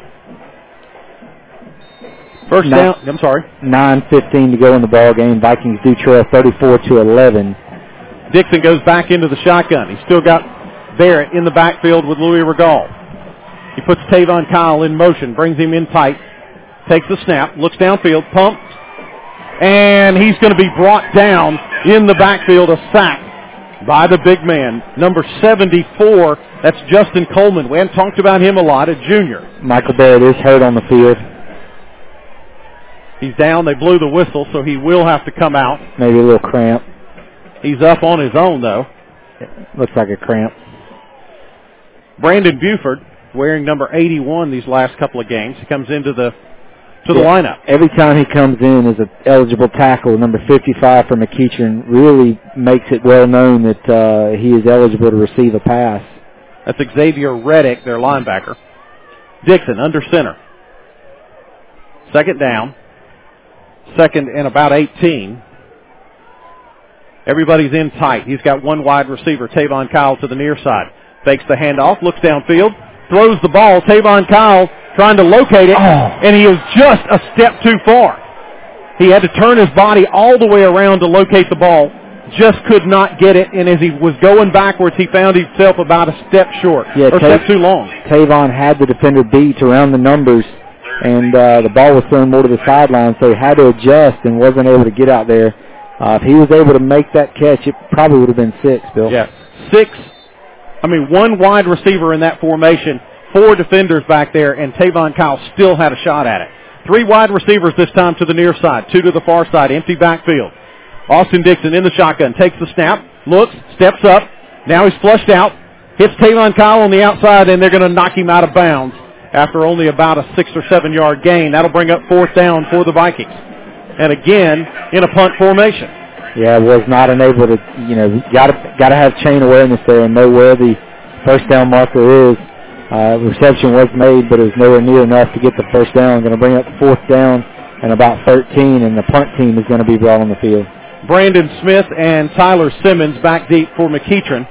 first nine, down, I'm sorry. nine fifteen to go in the ball game. Vikings do trail thirty-four to eleven. Dixon goes back into the shotgun. He's still got Barrett in the backfield with Louis Regal. He puts Tavon Kyle in motion, brings him in tight, takes the snap, looks downfield, pumps, and he's going to be brought down in the backfield, a sack by the big man, number seventy-four. That's Justin Coleman. We haven't talked about him a lot, a junior. Michael Barrett is hurt on the field. He's down. They blew the whistle, so he will have to come out. Maybe a little cramp. He's up on his own, though. Looks like a cramp. Brandon Buford, wearing number eighty-one these last couple of games. He comes into the to the yeah, lineup. Every time he comes in as an eligible tackle, number fifty-five for McEachern really makes it well known that uh, he is eligible to receive a pass. That's Xavier Reddick, their linebacker. Dixon under center. Second down. Second and about eighteen. Everybody's in tight. He's got one wide receiver, Tavon Kyle, to the near side. Fakes the handoff, looks downfield, throws the ball. Tavon Kyle trying to locate it, oh. and he was just a step too far. He had to turn his body all the way around to locate the ball. Just could not get it, and as he was going backwards, he found himself about a step short, yeah, or a Tav- step too long. Tavon had the defender beat around the numbers, and uh, the ball was thrown more to the sideline, so he had to adjust and wasn't able to get out there. Uh, if he was able to make that catch, it probably would have been six, Bill. Yeah, six. I mean, one wide receiver in that formation, four defenders back there, and Tavon Kyle still had a shot at it. Three wide receivers this time to the near side, two to the far side, empty backfield. Austin Dixon in the shotgun, takes the snap, looks, steps up. Now he's flushed out, hits Tavon Kyle on the outside, and they're going to knock him out of bounds after only about a six or seven yard gain. That'll bring up fourth down for the Vikings. And again, in a punt formation. Yeah, was not unable to, you know, got to got to have chain awareness there and know where the first down marker is. Uh, reception was made, but it was nowhere near enough to get the first down. Going to bring up fourth down and about thirteen, and the punt team is going to be brought on the field. Brandon Smith and Tyler Simmons back deep for McEachern.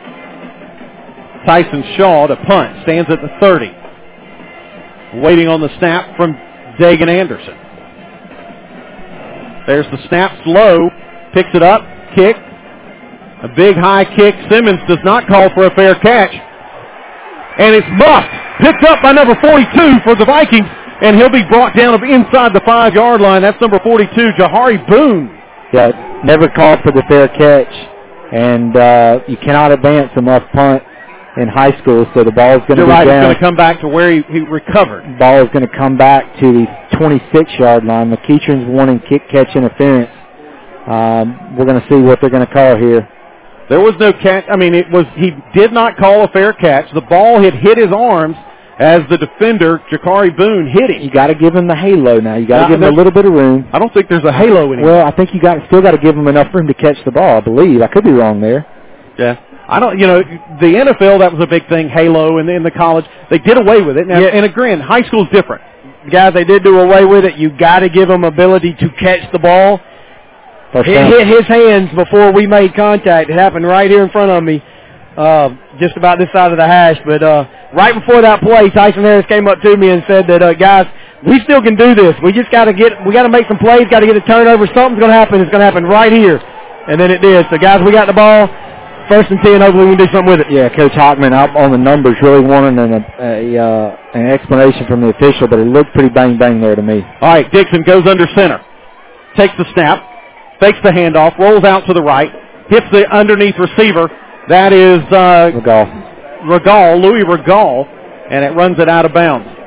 Tyson Shaw to punt, stands at the thirty. Waiting on the snap from Dagan Anderson. There's the snap, slow, picks it up, kick. A big high kick. Simmons does not call for a fair catch. And it's muffed. Picked up by number forty-two for the Vikings, and he'll be brought down inside the five-yard line. That's number forty-two, Jahari Boone. Yeah, never called for the fair catch, and uh, you cannot advance a muff punt in high school, so the ball is going to be right, down. It's going to come back to where he, he recovered. Ball is going to come back to the twenty-six-yard line. McEachern's wanting kick-catch interference. Um, we're going to see what they're going to call here. There was no catch. I mean, it was he did not call a fair catch. The ball had hit his arms as the defender, Jahari Boone, hit him. You got to give him the halo now. You got to Now, give him a little bit of room. I don't think there's a halo anymore. Well, I think you got still got to give him enough room to catch the ball. I believe I could be wrong there. Yeah, I don't. You know, the N F L, that was a big thing. Halo, and in the college they did away with it. Now, Yeah. and again, high school's different. Guys, they did do away with it. You got to give them ability to catch the ball. First It down. hit his hands before we made contact. It happened right here in front of me, uh, just about this side of the hash. But uh, right before that play, Tyson Harris came up to me and said that, uh, guys, we still can do this. We just got to get, we got to make some plays. Got to get a turnover. Something's going to happen. It's going to happen right here, and then it did. So, guys, we got the ball. First and ten. Hopefully, we can do something with it. Yeah, Coach Hockman up on the numbers, really wanting an, a, uh, an explanation from the official, but it looked pretty bang bang there to me. All right, Dixon goes under center, takes the snap, fakes the handoff, rolls out to the right, hits the underneath receiver. That is uh, Regal. Regal, Louis Regal, and it runs it out of bounds.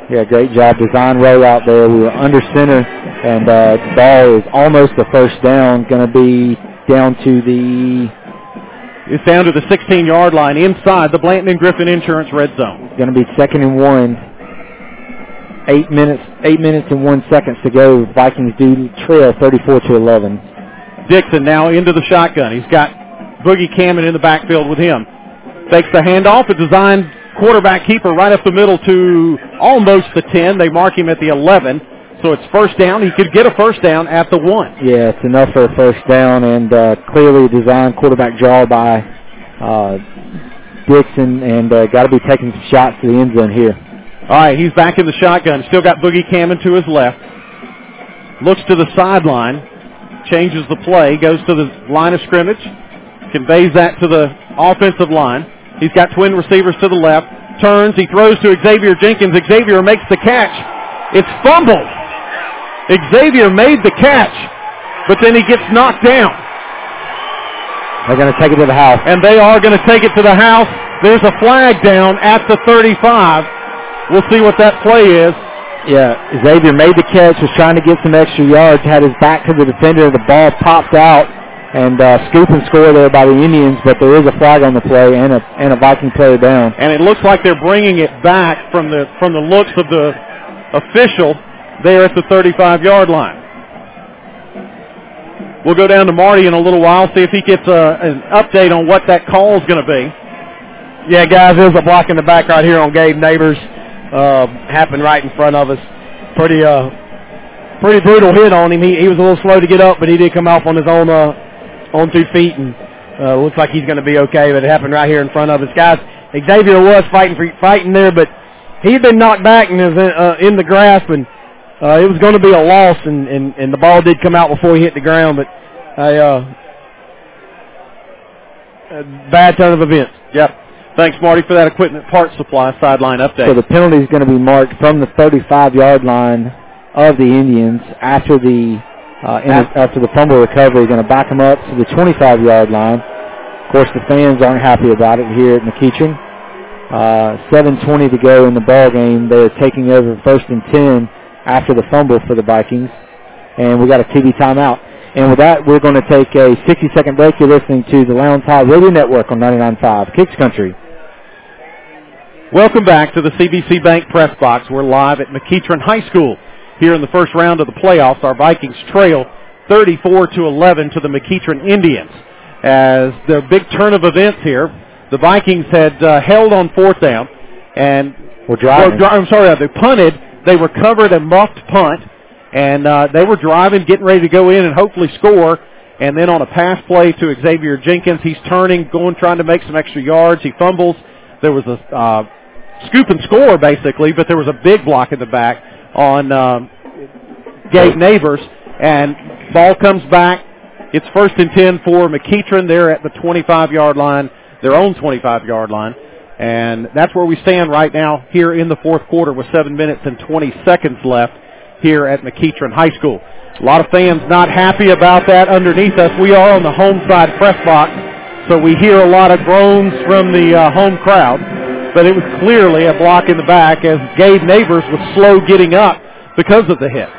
Yeah, great job. Design rollout there. We were under center, and uh, the ball is almost a first down. Going to be down to the... It's down to the sixteen-yard line inside the Blanton and Griffin Insurance red zone. It's going to be second and one. Eight minutes, eight minutes and one seconds to go. Vikings do trail thirty-four to eleven. Dixon now into the shotgun. He's got Boogie Cameron in the backfield with him. Takes the handoff. A designed quarterback keeper right up the middle to almost the ten. They mark him at the eleven. So it's first down. He could get a first down at the one. Yeah, it's enough for a first down, and uh, clearly a designed quarterback draw by uh, Dixon, and uh, got to be taking some shots to the end zone here. All right, he's back in the shotgun. Still got Boogie Cameron to his left. Looks to the sideline. Changes the play. Goes to the line of scrimmage. Conveys that to the offensive line. He's got twin receivers to the left. Turns. He throws to Xavier Jenkins. Xavier makes the catch. It's fumbled. Xavier made the catch, but then he gets knocked down. They're going to take it to the house. And they are going to take it to the house. There's a flag down at the thirty-five. We'll see what that play is. Yeah, Xavier made the catch, was trying to get some extra yards, had his back to the defender. The ball popped out, and uh, scoop and score there by the Indians, but there is a flag on the play and a and a Viking player down. And it looks like they're bringing it back from the from the looks of the official there at the thirty-five-yard line. We'll go down to Marty in a little while, see if he gets a, an update on what that call is going to be. Yeah, guys, there's a block in the back right here on Gabe Neighbors. Uh, happened right in front of us. Pretty uh, pretty brutal hit on him. He, he was a little slow to get up, but he did come off on his own uh, on two feet, and uh, looks like he's going to be okay, but it happened right here in front of us. Guys, Xavier was fighting for, fighting there, but he had been knocked back and was in, uh, in the grasp, and uh, it was going to be a loss, and, and, and the ball did come out before he hit the ground, but a, uh, a bad turn of events. Yep. Thanks, Marty, for that equipment parts supply sideline update. So the penalty is going to be marked from the thirty-five-yard line of the Indians after the uh, inter- after the fumble recovery. Going to back them up to the twenty-five-yard line. Of course, the fans aren't happy about it here at McEachern. Uh, seven twenty to go in the ball game. They're taking over first and ten after the fumble for the Vikings, and we got a T V timeout. And with that, we're going to take a sixty-second break. You're listening to the Lowndes High Radio Network on ninety-nine point five Kicks Country. Welcome back to the C B C Bank Press Box. We're live at McEachern High School here in the first round of the playoffs. Our Vikings trail thirty-four to eleven to the McEachern Indians. As the big turn of events here, the Vikings had uh, held on fourth down and were driving. Well, I'm sorry, they punted. They recovered a muffed punt, and uh, they were driving, getting ready to go in and hopefully score. And then on a pass play to Xavier Jenkins, he's turning, going, trying to make some extra yards. He fumbles. There was a uh, scoop and score, basically, but there was a big block in the back on um, Gabe Neighbors, and ball comes back. It's first and ten for McEachern. They're at the twenty-five-yard line, their own twenty-five-yard line, and that's where we stand right now here in the fourth quarter with seven minutes and twenty seconds left here at McEachern High School. A lot of fans not happy about that underneath us. We are on the home side press box, so we hear a lot of groans from the uh, home crowd. But it was clearly a block in the back as Gabe Neighbors was slow getting up because of the hit.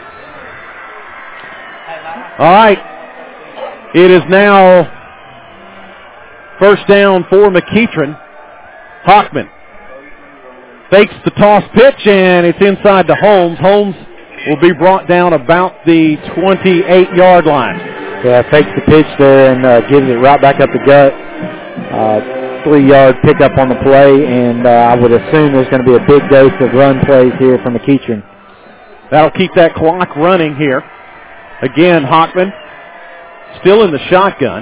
All right. It is now first down for McEachern. Hockman fakes the toss pitch, and it's inside to Holmes. Holmes will be brought down about the twenty-eight-yard line. Yeah, fakes the pitch there and uh, gives it right back up the gut. Uh, three-yard pickup on the play, and uh, I would assume there's going to be a big dose of run plays here from McEachern. That'll keep that clock running here. Again, Hockman still in the shotgun.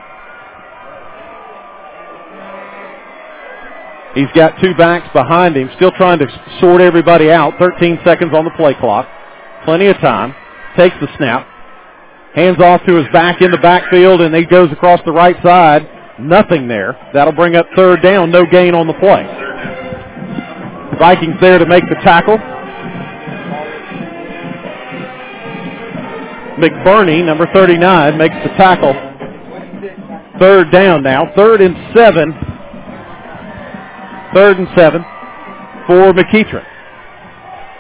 He's got two backs behind him, still trying to sort everybody out. thirteen seconds on the play clock. Plenty of time. Takes the snap. Hands off to his back in the backfield, and he goes across the right side. Nothing there. That'll bring up third down. No gain on the play. Vikings there to make the tackle. McBurney, number thirty-nine, makes the tackle. Third down now. Third and seven. Third and seven for McEachern.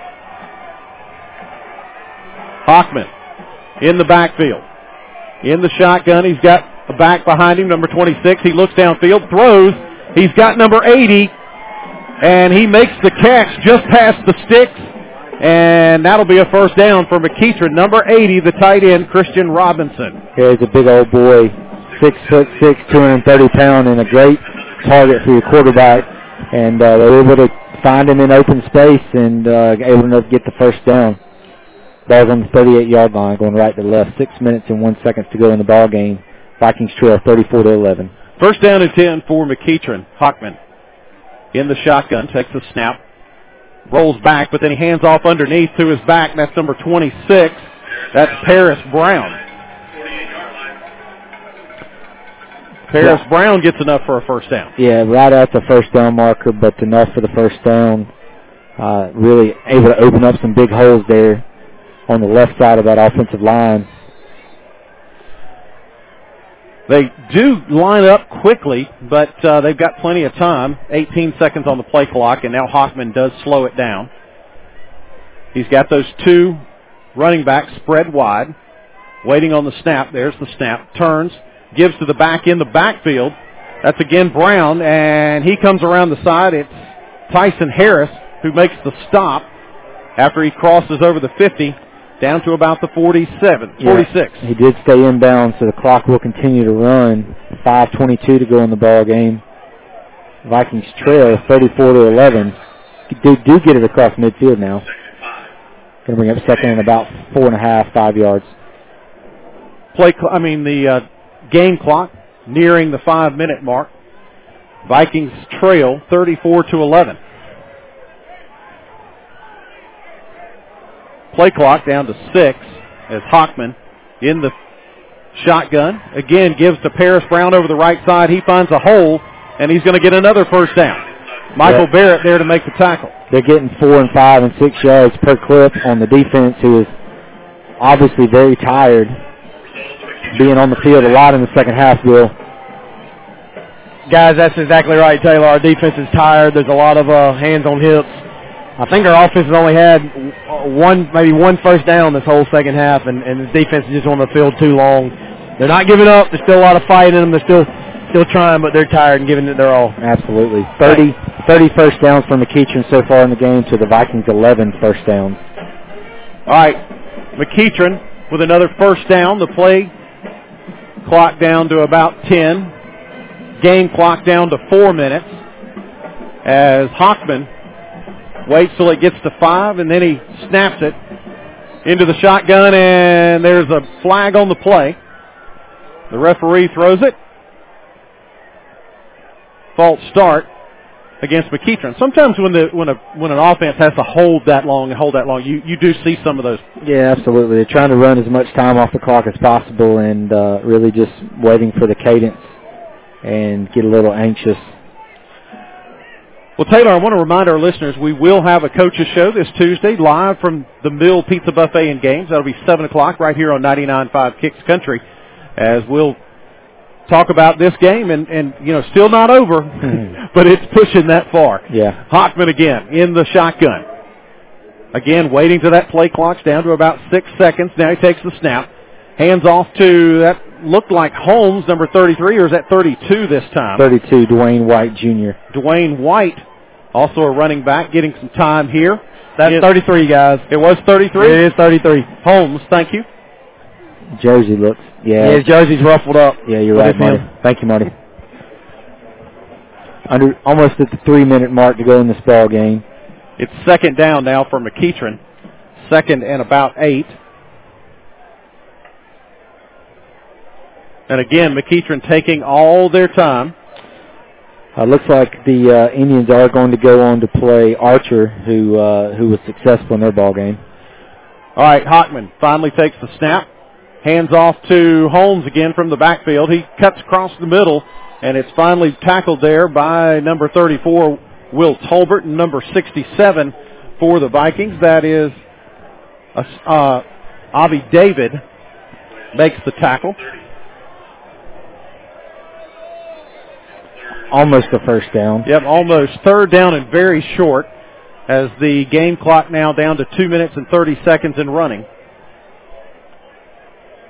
Hockman in the backfield. In the shotgun, he's got a back behind him, number twenty-six. He looks downfield, throws. He's got number eighty, and he makes the catch just past the sticks, and that'll be a first down for McEachern. Number eighty, the tight end, Christian Robinson. Yeah, he's a big old boy, six foot six, two hundred thirty pound, and a great target for your quarterback. And uh, they were able to find him in open space and uh, able to get the first down. Ball's on the thirty-eight-yard line, going right to left. Six minutes and one seconds to go in the ball game. Vikings trail thirty-four to eleven. First down and ten for McEachern. Hockman in the shotgun, takes the snap, rolls back, but then he hands off underneath to his back. That's number twenty-six. That's Paris Brown. Paris yeah. Brown gets enough for a first down. Yeah, right at the first down marker, but enough for the first down. Uh, really able to open up some big holes there on the left side of that offensive line. They do line up quickly, but uh, they've got plenty of time. eighteen seconds on the play clock, and now Hockman does slow it down. He's got those two running backs spread wide, waiting on the snap. There's the snap. Turns, gives to the back in the backfield. That's again Brown, and he comes around the side. It's Tyson Harris who makes the stop after he crosses over the fifty. Down to about the forty-seven, forty-six. Yeah, he did stay inbound, so the clock will continue to run. five twenty-two to go in the ball game. Vikings trail thirty-four to eleven. They do get it across midfield now. Going to bring up second and about four and a half, five yards. Play, cl- I mean the uh, game clock nearing the five-minute mark. Vikings trail thirty-four to eleven. Play clock down to six as Hockman in the shotgun. Again, gives to Paris Brown over the right side. He finds a hole, and he's going to get another first down. Michael yeah. Barrett there to make the tackle. They're getting four and five and six yards per clip on the defense, who is obviously very tired, being on the field a lot in the second half, Bill. Guys, that's exactly right, Taylor. Our defense is tired. There's a lot of uh, hands on hips. I think our offense has only had one, maybe one first down this whole second half, and, and the defense is just on the field too long. They're not giving up. There's still a lot of fight in them. They're still still trying, but they're tired and giving it their all. Absolutely. thirty, thirty first downs from McEachern so far in the game to the Vikings eleven first downs. All right, McEachern with another first down. The play clock down to about ten. Game clock down to four minutes as Hockman waits till it gets to five, and then he snaps it into the shotgun, and there's a flag on the play. The referee throws it. False start against McEachern. Sometimes when the when a when an offense has to hold that long and hold that long, you, you do see some of those. Yeah, absolutely. They're trying to run as much time off the clock as possible, and uh, really just waiting for the cadence and get a little anxious. Well, Taylor, I want to remind our listeners we will have a coaches show this Tuesday live from the Mill Pizza Buffet and Games. That'll be seven o'clock right here on ninety-nine point five Kicks Country, as we'll talk about this game, and, and you know, still not over, but it's pushing that far. Yeah. Hockman again in the shotgun. Again, waiting to that play clock's down to about six seconds. Now he takes the snap. Hands off to, that looked like Holmes, number thirty-three, or is that thirty-two this time? thirty-two, Dwayne White Junior Dwayne White, also a running back, getting some time here. That's it, thirty-three, guys. It was thirty-three? It is thirty-three. Holmes, thank you. Jersey looks, yeah. Yeah, his jersey's ruffled up. Yeah, you're right, Marty. Thank you, Marty. Under almost at the three-minute mark to go in this ball game. It's second down now for McEachern. Second and about eight. And again, McEachern taking all their time. Uh, looks like the uh, Indians are going to go on to play Archer, who uh, who was successful in their ball game. All right, Hockman finally takes the snap. Hands off to Holmes again from the backfield. He cuts across the middle, and it's finally tackled there by number thirty-four, Will Tolbert, and number sixty-seven for the Vikings. That is uh, Avi David makes the tackle. Almost a first down. Yep, almost. Third down and very short as the game clock now down to two minutes and thirty seconds and running.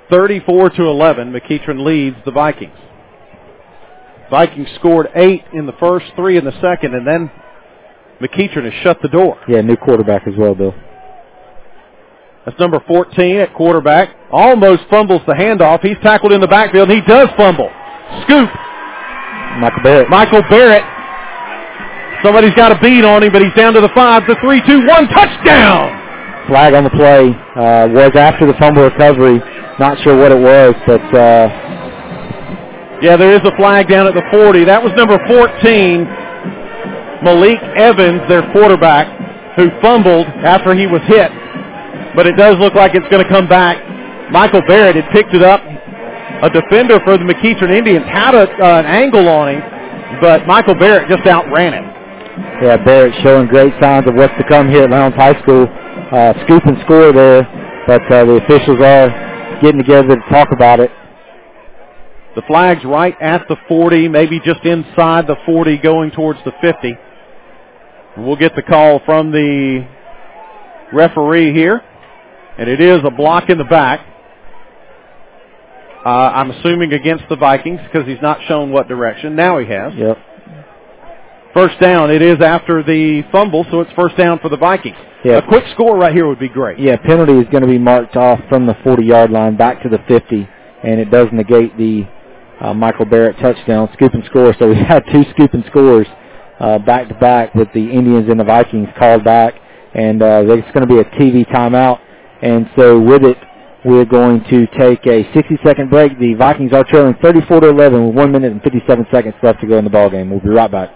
thirty-four to eleven, McEachern leads the Vikings. Vikings scored eight in the first, three in the second, and then McEachern has shut the door. Yeah, new quarterback as well, Bill. That's number fourteen at quarterback. Almost fumbles the handoff. He's tackled in the backfield, and he does fumble. Scoop. Michael Barrett. Michael Barrett. Somebody's got a beat on him, but he's down to the five. The three, two, one, touchdown! Flag on the play. Uh, was after the fumble recovery. Not sure what it was, but... Uh, yeah, there is a flag down at the forty. That was number fourteen, Malik Evans, their quarterback, who fumbled after he was hit. But it does look like it's going to come back. Michael Barrett had picked it up. A defender for the McEachern Indians had a, uh, an angle on him, but Michael Barrett just outran it. Yeah, Barrett showing great signs of what's to come here at Lowndes High School. Uh, scoop and score there, but uh, the officials are getting together to talk about it. The flag's right at the forty, maybe just inside the forty going towards the fifty. We'll get the call from the referee here, and it is a block in the back. Uh, I'm assuming against the Vikings because he's not shown what direction. Now he has. Yep. First down. It is after the fumble, so it's first down for the Vikings. Yep. A quick score right here would be great. Yeah, penalty is going to be marked off from the forty-yard line back to the fifty, and it does negate the uh, Michael Barrett touchdown, scoop and score. So we had two scoop and scores uh, back-to-back with the Indians and the Vikings called back, and uh, it's going to be a T V timeout. And so with it, we're going to take a sixty-second break. The Vikings are trailing thirty-four to eleven with one minute and fifty-seven seconds left to go in the ballgame. We'll be right back.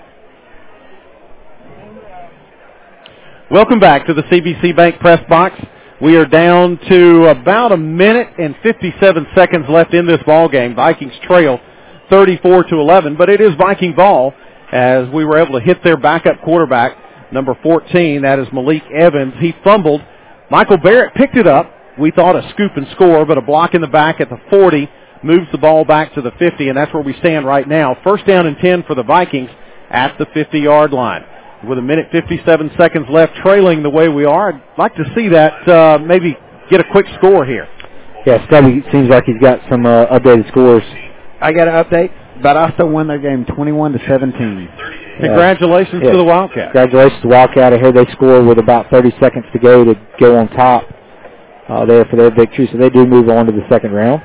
Welcome back to the C B C Bank Press Box. We are down to about a minute and fifty-seven seconds left in this ballgame. Vikings trail thirty-four to eleven, but it is Viking ball as we were able to hit their backup quarterback, number fourteen. That is Malik Evans. He fumbled. Michael Barrett picked it up. We thought a scoop and score, but a block in the back at the forty moves the ball back to the fifty, and that's where we stand right now. First down and ten for the Vikings at the fifty-yard line. With a minute fifty-seven seconds left, trailing the way we are, I'd like to see that uh, maybe get a quick score here. Yeah, Stubby seems like he's got some uh, updated scores. I got an update. Valdosta won their game twenty-one to seventeen. Congratulations yeah. to the Wildcats. Congratulations to the Wildcat. I hear they scored with about thirty seconds to go to go on top uh, there for their victory, so they do move on to the second round.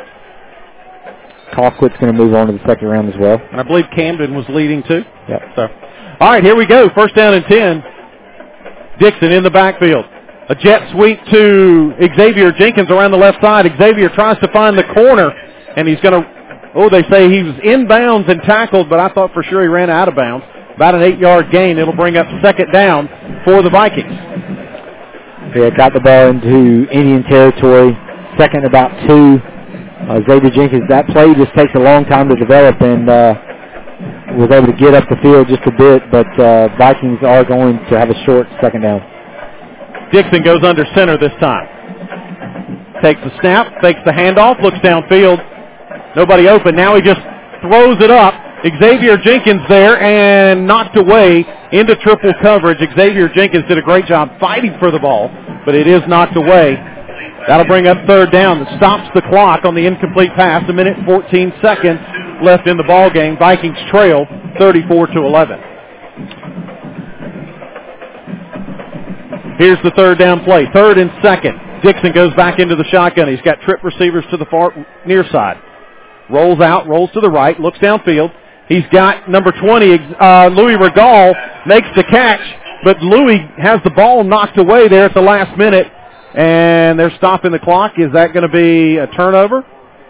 Colquitt's going to move on to the second round as well. And I believe Camden was leading too. Yep. So, all right, here we go. First down and ten. Dixon in the backfield. A jet sweep to Xavier Jenkins around the left side. Xavier tries to find the corner, and he's going to, oh, they say he was inbounds and tackled, but I thought for sure he ran out of bounds. About an eight-yard gain. It'll bring up second down for the Vikings. Yeah, got the ball into Indian territory. Second about two. Uh, Xavier Jenkins, that play just takes a long time to develop, and uh, was able to get up the field just a bit, but uh, Vikings are going to have a short second down. Dixon goes under center this time. Takes the snap, fakes the handoff, looks downfield. Nobody open. Now he just throws it up. Xavier Jenkins there and knocked away into triple coverage. Xavier Jenkins did a great job fighting for the ball, but it is knocked away. That'll bring up third down. That stops the clock on the incomplete pass. A minute and fourteen seconds left in the ball game. Vikings trail thirty-four to eleven. Here's the third down play. Third and second. Dixon goes back into the shotgun. He's got trip receivers to the far near side. Rolls out, rolls to the right, looks downfield. He's got number twenty, uh, Louis Regal, makes the catch, but Louis has the ball knocked away there at the last minute, and they're stopping the clock. Is that going to be a turnover?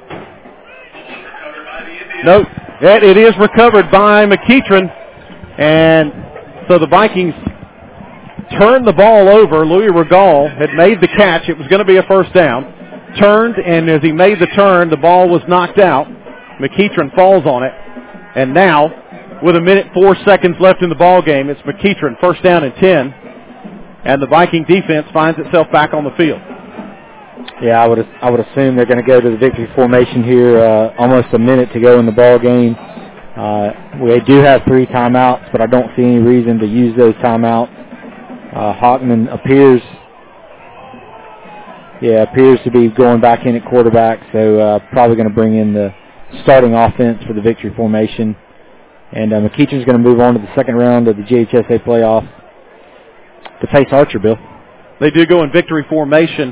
Nope. It, it is recovered by McEachern, and so the Vikings turned the ball over. Louis Regal had made the catch. It was going to be a first down. Turned, and as he made the turn, the ball was knocked out. McEachern falls on it. And now, with a minute four seconds left in the ball game, it's McEachern, first down and ten. And the Viking defense finds itself back on the field. Yeah, I would I would assume they're going to go to the victory formation here. Uh, almost a minute to go in the ball game. Uh, we do have three timeouts, but I don't see any reason to use those timeouts. Uh, Hockman appears yeah, appears to be going back in at quarterback, so uh, probably going to bring in the starting offense for the victory formation. And uh, McEachern's going to move on to the second round of the G H S A playoff to face Archer, Bill. They do go in victory formation,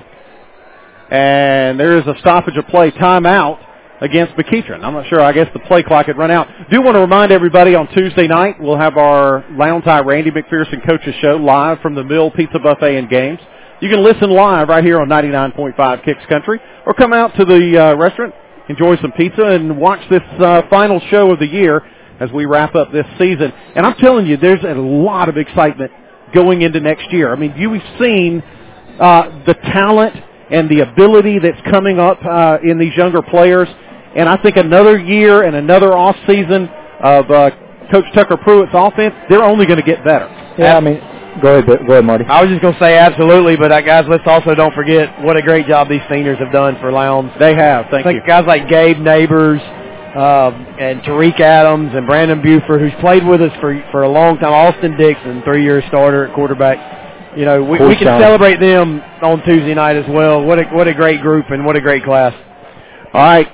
and there is a stoppage of play timeout against McEachern. I'm not sure. I guess the play clock had run out. Do want to remind everybody on Tuesday night we'll have our Lowndes High Randy McPherson Coaches Show live from the Mill Pizza Buffet and Games. You can listen live right here on ninety-nine point five Kicks Country, or come out to the uh, restaurant, enjoy some pizza, and watch this uh, final show of the year as we wrap up this season. And I'm telling you, there's a lot of excitement going into next year. I mean, you've seen uh, the talent and the ability that's coming up uh, in these younger players. And I think another year and another off season of uh, Coach Tucker Pruitt's offense, they're only going to get better. Yeah, I mean, go ahead, go ahead, Marty. I was just going to say absolutely, but uh, guys, let's also don't forget what a great job these seniors have done for Lowndes. They have, thank like you. Guys like Gabe Neighbors uh, and Tariq Adams and Brandon Buford, who's played with us for for a long time. Austin Dixon, three-year starter at quarterback. You know, we, we can celebrate them on Tuesday night as well. What a what a great group and what a great class. All right.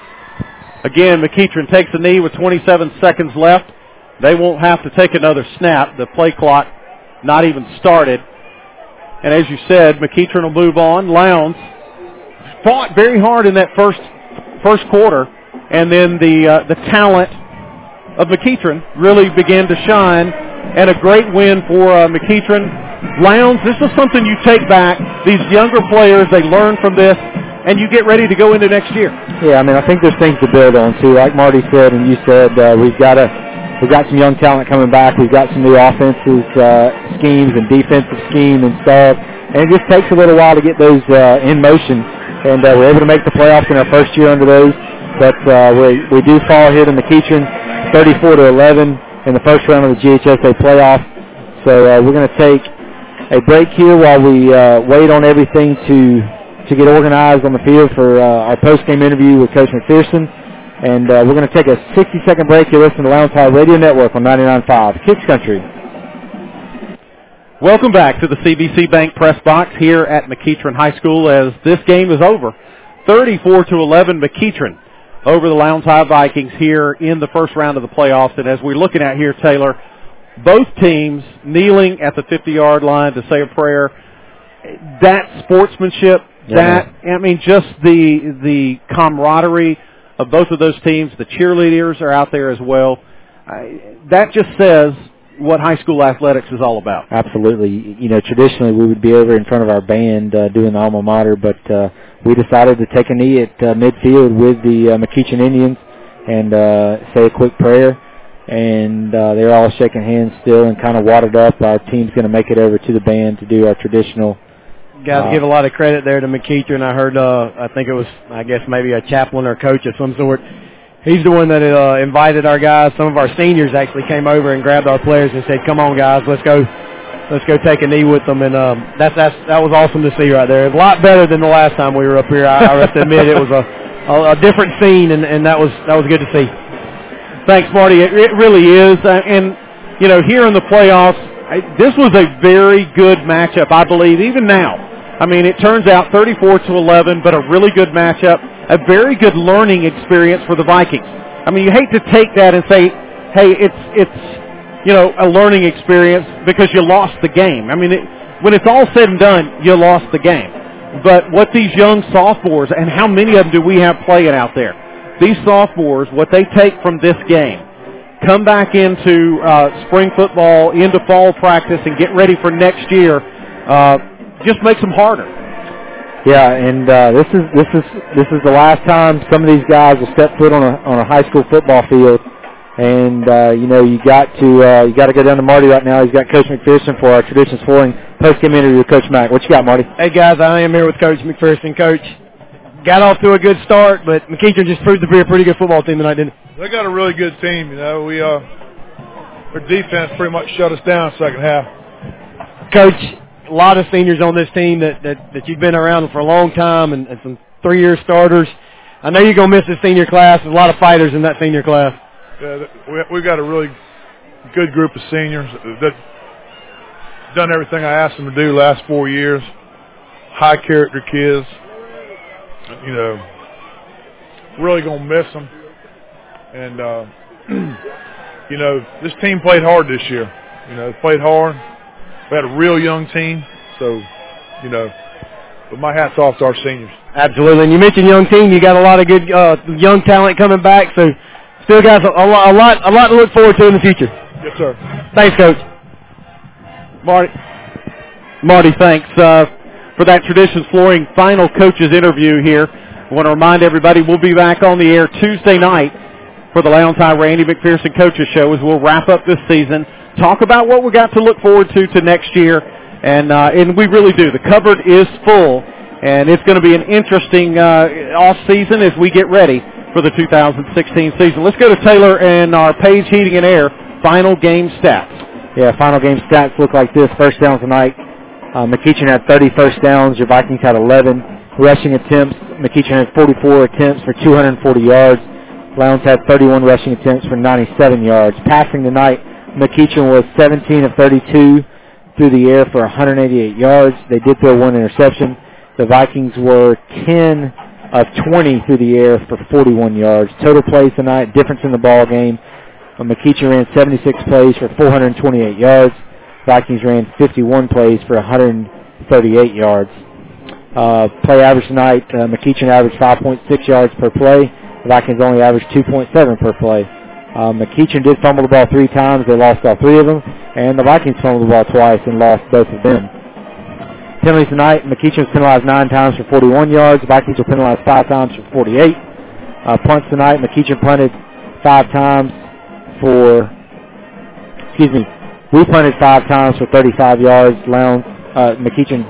Again, McEachern takes a knee with twenty-seven seconds left. They won't have to take another snap. The play clock not even started. And as you said, McEachern will move on. Lowndes fought very hard in that first first quarter, and then the uh, the talent of McEachern really began to shine, and a great win for uh, McEachern. Lowndes, this is something you take back. These younger players, they learn from this, and you get ready to go into next year. Yeah, I mean, I think there's things to build on, too. Like Marty said and you said, uh, we've got a, we've got some young talent coming back. We've got some new offensive uh, schemes and defensive scheme and stuff. And it just takes a little while to get those uh, in motion. And uh, we're able to make the playoffs in our first year under those. But uh, we, we do fall here to McEachern, thirty-four to eleven in the first round of the G H S A playoff. So uh, we're going to take a break here while we uh, wait on everything to to get organized on the field for uh, our post-game interview with Coach McPherson. And uh, we're going to take a sixty-second break. You're listening to Lowndes High Radio Network on ninety-nine point five Kicks Country. Welcome back to the C B C Bank Press Box here at McEachern High School as this game is over. thirty-four to eleven McEachern over the Lowndes High Vikings here in the first round of the playoffs. And as we're looking at here, Taylor, both teams kneeling at the fifty-yard line to say a prayer. That sportsmanship, Yeah. that, I mean, just the the camaraderie of both of those teams. The cheerleaders are out there as well. I, that just says what high school athletics is all about. Absolutely. You know, traditionally we would be over in front of our band uh, doing the alma mater, but uh, we decided to take a knee at uh, midfield with the uh, McEachern Indians and uh, say a quick prayer. And uh, they're all shaking hands still and kind of wadded up. Our team's going to make it over to the band to do our traditional. Guys uh, give a lot of credit there to McEachern. I heard, uh, I think it was, I guess maybe a chaplain or coach of some sort. He's the one that uh, invited our guys. Some of our seniors actually came over and grabbed our players and said, "Come on, guys, let's go, let's go take a knee with them." And um, that's that's that was awesome to see right there. A lot better than the last time we were up here. I, I have to admit, it was a, a a different scene, and, and that was that was good to see. Thanks, Marty. It, it really is, uh, and you know, here in the playoffs, I, this was a very good matchup, I believe, even now. I mean, it turns out thirty-four to eleven, but a really good matchup, a very good learning experience for the Vikings. I mean, you hate to take that and say, hey, it's, it's you know, a learning experience because you lost the game. I mean, it, when it's all said and done, you lost the game. But what these young sophomores, and how many of them do we have playing out there? These sophomores, what they take from this game, come back into uh, spring football, into fall practice, and get ready for next year, uh, just makes them harder. Yeah, and uh, this is this is this is the last time some of these guys will step foot on a on a high school football field. And uh, you know, you got to uh, you got to go down to Marty right now. He's got Coach McPherson for our Traditions Flooring post-game interview with Coach Mack. What you got, Marty? Hey guys, I am here with Coach McPherson. Coach, got off to a good start, but McEachern just proved to be a pretty good football team tonight, didn't it? They got a really good team. You know, we uh, their defense pretty much shut us down second half. Coach, a lot of seniors on this team that, that, that you've been around for a long time, and, and some three-year starters. I know you're going to miss the senior class. There's a lot of fighters in that senior class. Yeah, we, we've got a really good group of seniors that done everything I asked them to do the last four years. high character kids. You know, really gonna miss them. And uh, you know, this team played hard this year. You know, played hard. We had a real young team, so you know. But my hat's off to our seniors. Absolutely. And you mentioned young team. You got a lot of good uh, young talent coming back, so still got a, a, lot, a lot, a lot to look forward to in the future. Yes, sir. Thanks, Coach. Marty, Marty, thanks uh, for that Traditions Flooring final coaches interview here. I want to remind everybody we'll be back on the air Tuesday night for the Lowndes High Randy McPherson Coaches Show as we'll wrap up this season, talk about what we got to look forward to to next year, and uh, and we really do. The cupboard is full, and it's going to be an interesting uh, off season as we get ready for the two thousand sixteen season. Let's go to Taylor and our Page Heating and Air final game stats. Yeah, final game stats look like this. First down tonight, uh, McEachin had thirty first downs. Your Vikings had eleven. Rushing attempts, McEachin had forty-four attempts for two hundred forty yards. Lowndes had thirty-one rushing attempts for ninety-seven yards. Passing tonight, McEachin was seventeen of thirty-two through the air for one hundred eighty-eight yards. They did throw one interception. The Vikings were ten of twenty through the air for forty-one yards. Total plays tonight, difference in the ball game. McEachin ran seventy-six plays for four hundred twenty-eight yards. Vikings ran fifty-one plays for one hundred thirty-eight yards. Uh, play average tonight, uh, McEachin averaged five point six yards per play. The Vikings only averaged two point seven per play. Uh, McEachin did fumble the ball three times. They lost all three of them. And the Vikings fumbled the ball twice and lost both of them. Penalties tonight, McEachin was penalized nine times for forty-one yards. The Vikings were penalized five times for forty-eight. Uh, punts tonight, McEachin punted five times for, excuse me, we punted five times for thirty-five yards. Lowndes, uh, McEachin,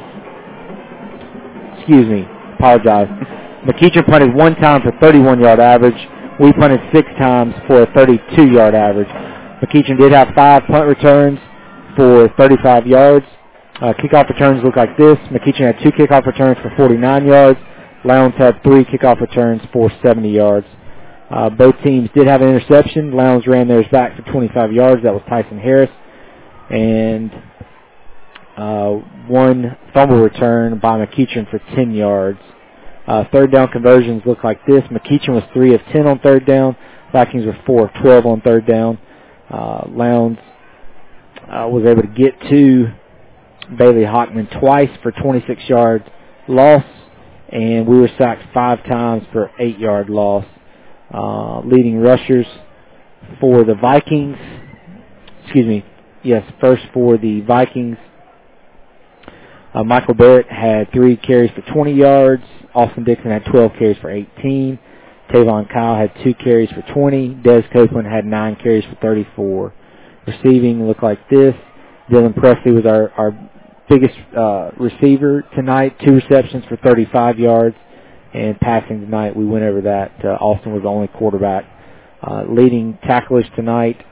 excuse me, apologize. McEachin punted one time for thirty-one yard average. We punted six times for a thirty-two yard average. McEachin did have five punt returns for thirty-five yards. Uh, kickoff returns look like this. McEachin had two kickoff returns for forty-nine yards. Lowndes had three kickoff returns for seventy yards. Uh, both teams did have an interception. Lowndes ran theirs back for twenty-five yards. That was Tyson Harris. And uh, one fumble return by McEachin for ten yards. Uh, third down conversions look like this. McEachin was three of ten on third down. Vikings were four of twelve on third down. Uh, Lowndes uh, was able to get to Bailey Hockman twice for twenty-six yard loss, and we were sacked five times for eight yard loss. Uh, leading rushers for the Vikings, excuse me, yes, first for the Vikings, uh, Michael Barrett had three carries for twenty yards. Austin Dixon had twelve carries for eighteen. Tavon Kyle had two carries for twenty. Des Copeland had nine carries for thirty-four. Receiving looked like this. Dylan Presley was our, our biggest uh, receiver tonight, two receptions for thirty-five yards. And passing tonight, we went over that. Uh, Austin was the only quarterback. Uh, leading tacklers tonight,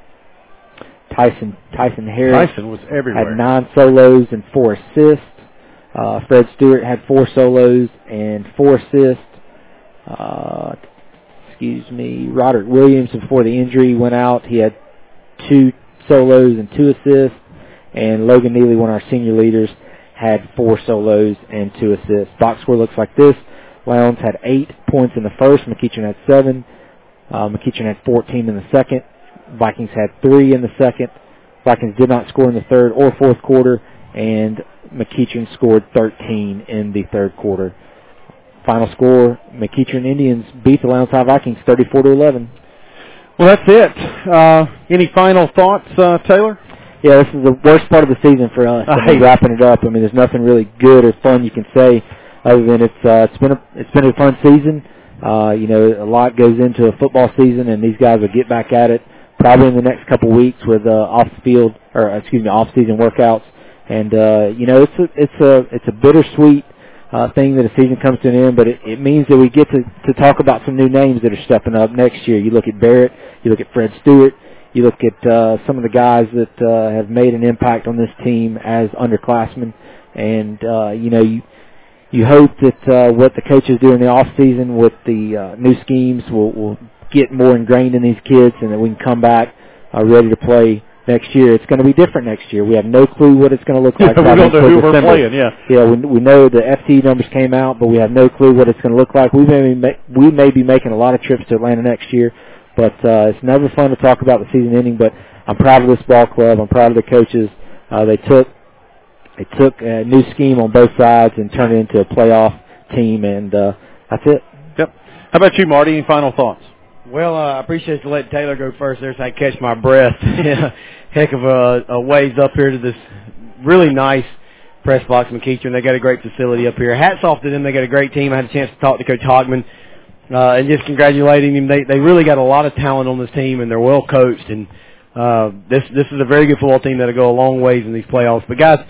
Tyson Tyson Harris Tyson was everywhere. had nine solos and four assists. Uh, Fred Stewart had four solos and four assists. Uh, excuse me, Roderick Williams, before the injury went out, he had two solos and two assists. And Logan Neely, one of our senior leaders, had four solos and two assists. Box score looks like this. Lowndes had eight points in the first. McEachin had seven. Uh, McEachin had fourteen in the second. Vikings had three in the second. Vikings did not score in the third or fourth quarter. And McEachin scored thirteen in the third quarter. Final score, McEachin Indians beat the Lowndes High Vikings thirty-four to eleven. Well, that's it. Uh, any final thoughts, uh, Taylor? Yeah, this is the worst part of the season for us. I mean, wrapping it up. I mean, there's nothing really good or fun you can say other than it's uh, it's been a it's been a fun season. Uh, you know, a lot goes into a football season, and these guys will get back at it probably in the next couple weeks with uh, off field or excuse me off season workouts. And uh, you know, it's a it's a it's a bittersweet uh, thing that a season comes to an end, but it, it means that we get to to talk about some new names that are stepping up next year. You look at Barrett, you look at Fred Stewart. You look at uh, some of the guys that uh, have made an impact on this team as underclassmen, and uh, you know you you hope that uh, what the coaches do in the off season with the uh, new schemes will, will get more ingrained in these kids, and that we can come back uh, ready to play next year. It's going to be different next year. We have no clue what it's going to look like. we don't know who we're December. playing, yeah. Yeah, we, we know the F T numbers came out, but we have no clue what it's going to look like. We may, be, we may be making a lot of trips to Atlanta next year, but uh, it's never fun to talk about the season ending, but I'm proud of this ball club. I'm proud of the coaches. Uh, they took they took a new scheme on both sides and turned it into a playoff team, and uh, that's it. Yep. How about you, Marty? Any final thoughts? Well, uh, I appreciate you letting Taylor go first there so I catch my breath. Heck of a, a ways up here to this really nice press box in McEachern. They got a great facility up here. Hats off to them. They got a great team. I had a chance to talk to Coach Hogman uh, and just congratulating him. They they really got a lot of talent on this team, and they're well coached. And uh, this this is a very good football team that'll go a long ways in these playoffs. But, guys,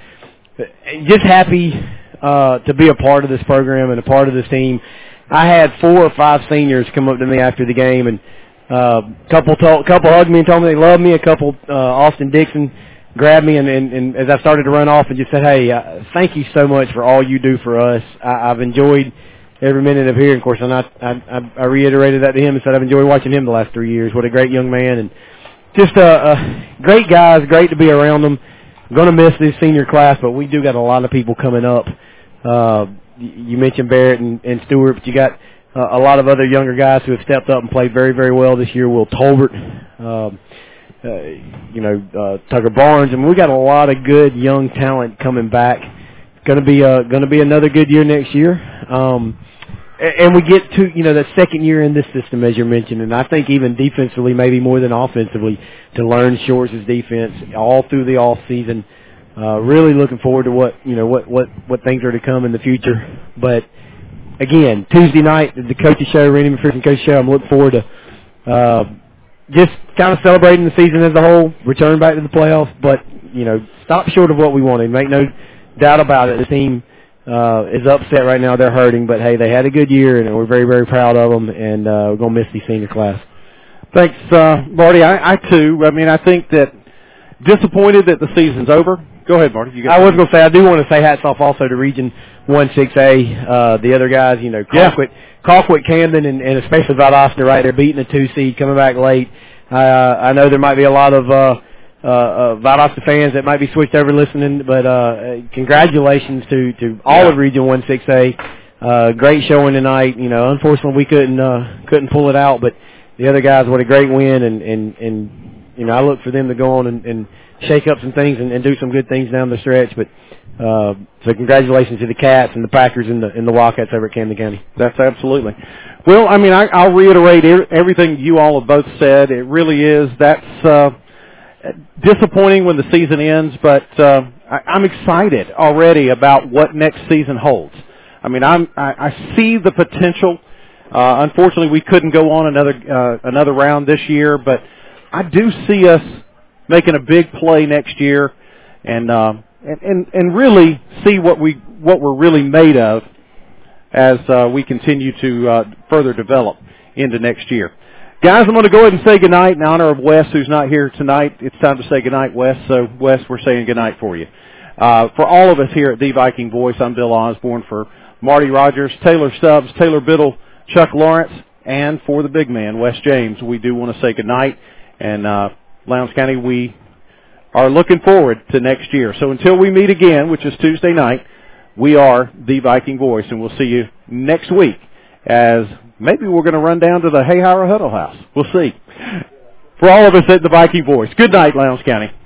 just happy uh, to be a part of this program and a part of this team. I had four or five seniors come up to me after the game, and a uh, couple told, couple hugged me and told me they loved me. A couple, uh, Austin Dixon, grabbed me, and, and, and as I started to run off, and just said, "Hey, uh, thank you so much for all you do for us. I, I've enjoyed every minute of here." And of course, and I, I I reiterated that to him and said I've enjoyed watching him the last three years. What a great young man, and just uh, uh, great guys. Great to be around them. I'm going to miss this senior class, but we do got a lot of people coming up. Uh, You mentioned Barrett and, and Stewart, but you got uh, a lot of other younger guys who have stepped up and played very, very well this year. Will Tolbert, um, uh, you know, uh, Tucker Barnes, and we got a lot of good young talent coming back. It's going to be a going to be another good year next year, um, and, and we get to you know the second year in this system, as you mentioned, and I think even defensively, maybe more than offensively, to learn Shores' defense all through the off season. Uh, really looking forward to what you know what, what, what things are to come in the future. But again, Tuesday night the coaches show, Randy McPherson coach show. I'm looking forward to uh, just kind of celebrating the season as a whole, return back to the playoffs. But you know, stop short of what we wanted. Make no doubt about it. The team uh, is upset right now. They're hurting, but hey, they had a good year, and we're very very proud of them. And uh, we're gonna miss the senior class. Thanks, uh, Marty. I, I too. I mean, I think that disappointed that the season's over. Go ahead, Marty. You I was going to say, I do want to say hats off also to Region one six A, uh, the other guys, you know, Colquitt, yeah. Colquitt, Camden, and, and especially Valdosta right there, beating a two seed, coming back late. Uh, I know there might be a lot of uh, uh, uh, Valdosta fans that might be switched over listening, but uh, congratulations to, to all yeah. of Region one six A. Uh, great showing tonight. You know, unfortunately we couldn't uh, couldn't pull it out, but the other guys, what a great win, and, and, and you know, I look for them to go on and, and shake up some things and, and do some good things down the stretch. But uh, so congratulations to the Cats and the Packers and the and the Wildcats over at Camden County. That's absolutely. Well, I mean, I, I'll reiterate everything you all have both said. It really is. That's uh, disappointing when the season ends, but uh, I, I'm excited already about what next season holds. I mean, I'm I, I see the potential. Uh, unfortunately, we couldn't go on another uh, another round this year, but I do see us making a big play next year, and uh, and, and and really see what we what we're really made of as uh, we continue to uh, further develop into next year. Guys, I'm going to go ahead and say goodnight in honor of Wes, who's not here tonight. It's time to say goodnight, Wes. So, Wes, we're saying goodnight for you. Uh, for all of us here at The Viking Voice, I'm Bill Osborne. For Marty Rogers, Taylor Stubbs, Taylor Biddle, Chuck Lawrence, and for the big man, Wes James, we do want to say goodnight. And uh, Lowndes County, we are looking forward to next year. So until we meet again, which is Tuesday night, we are The Viking Voice, and we'll see you next week as maybe we're going to run down to the Hayhire Huddle House. We'll see. For all of us at The Viking Voice, good night, Lowndes County.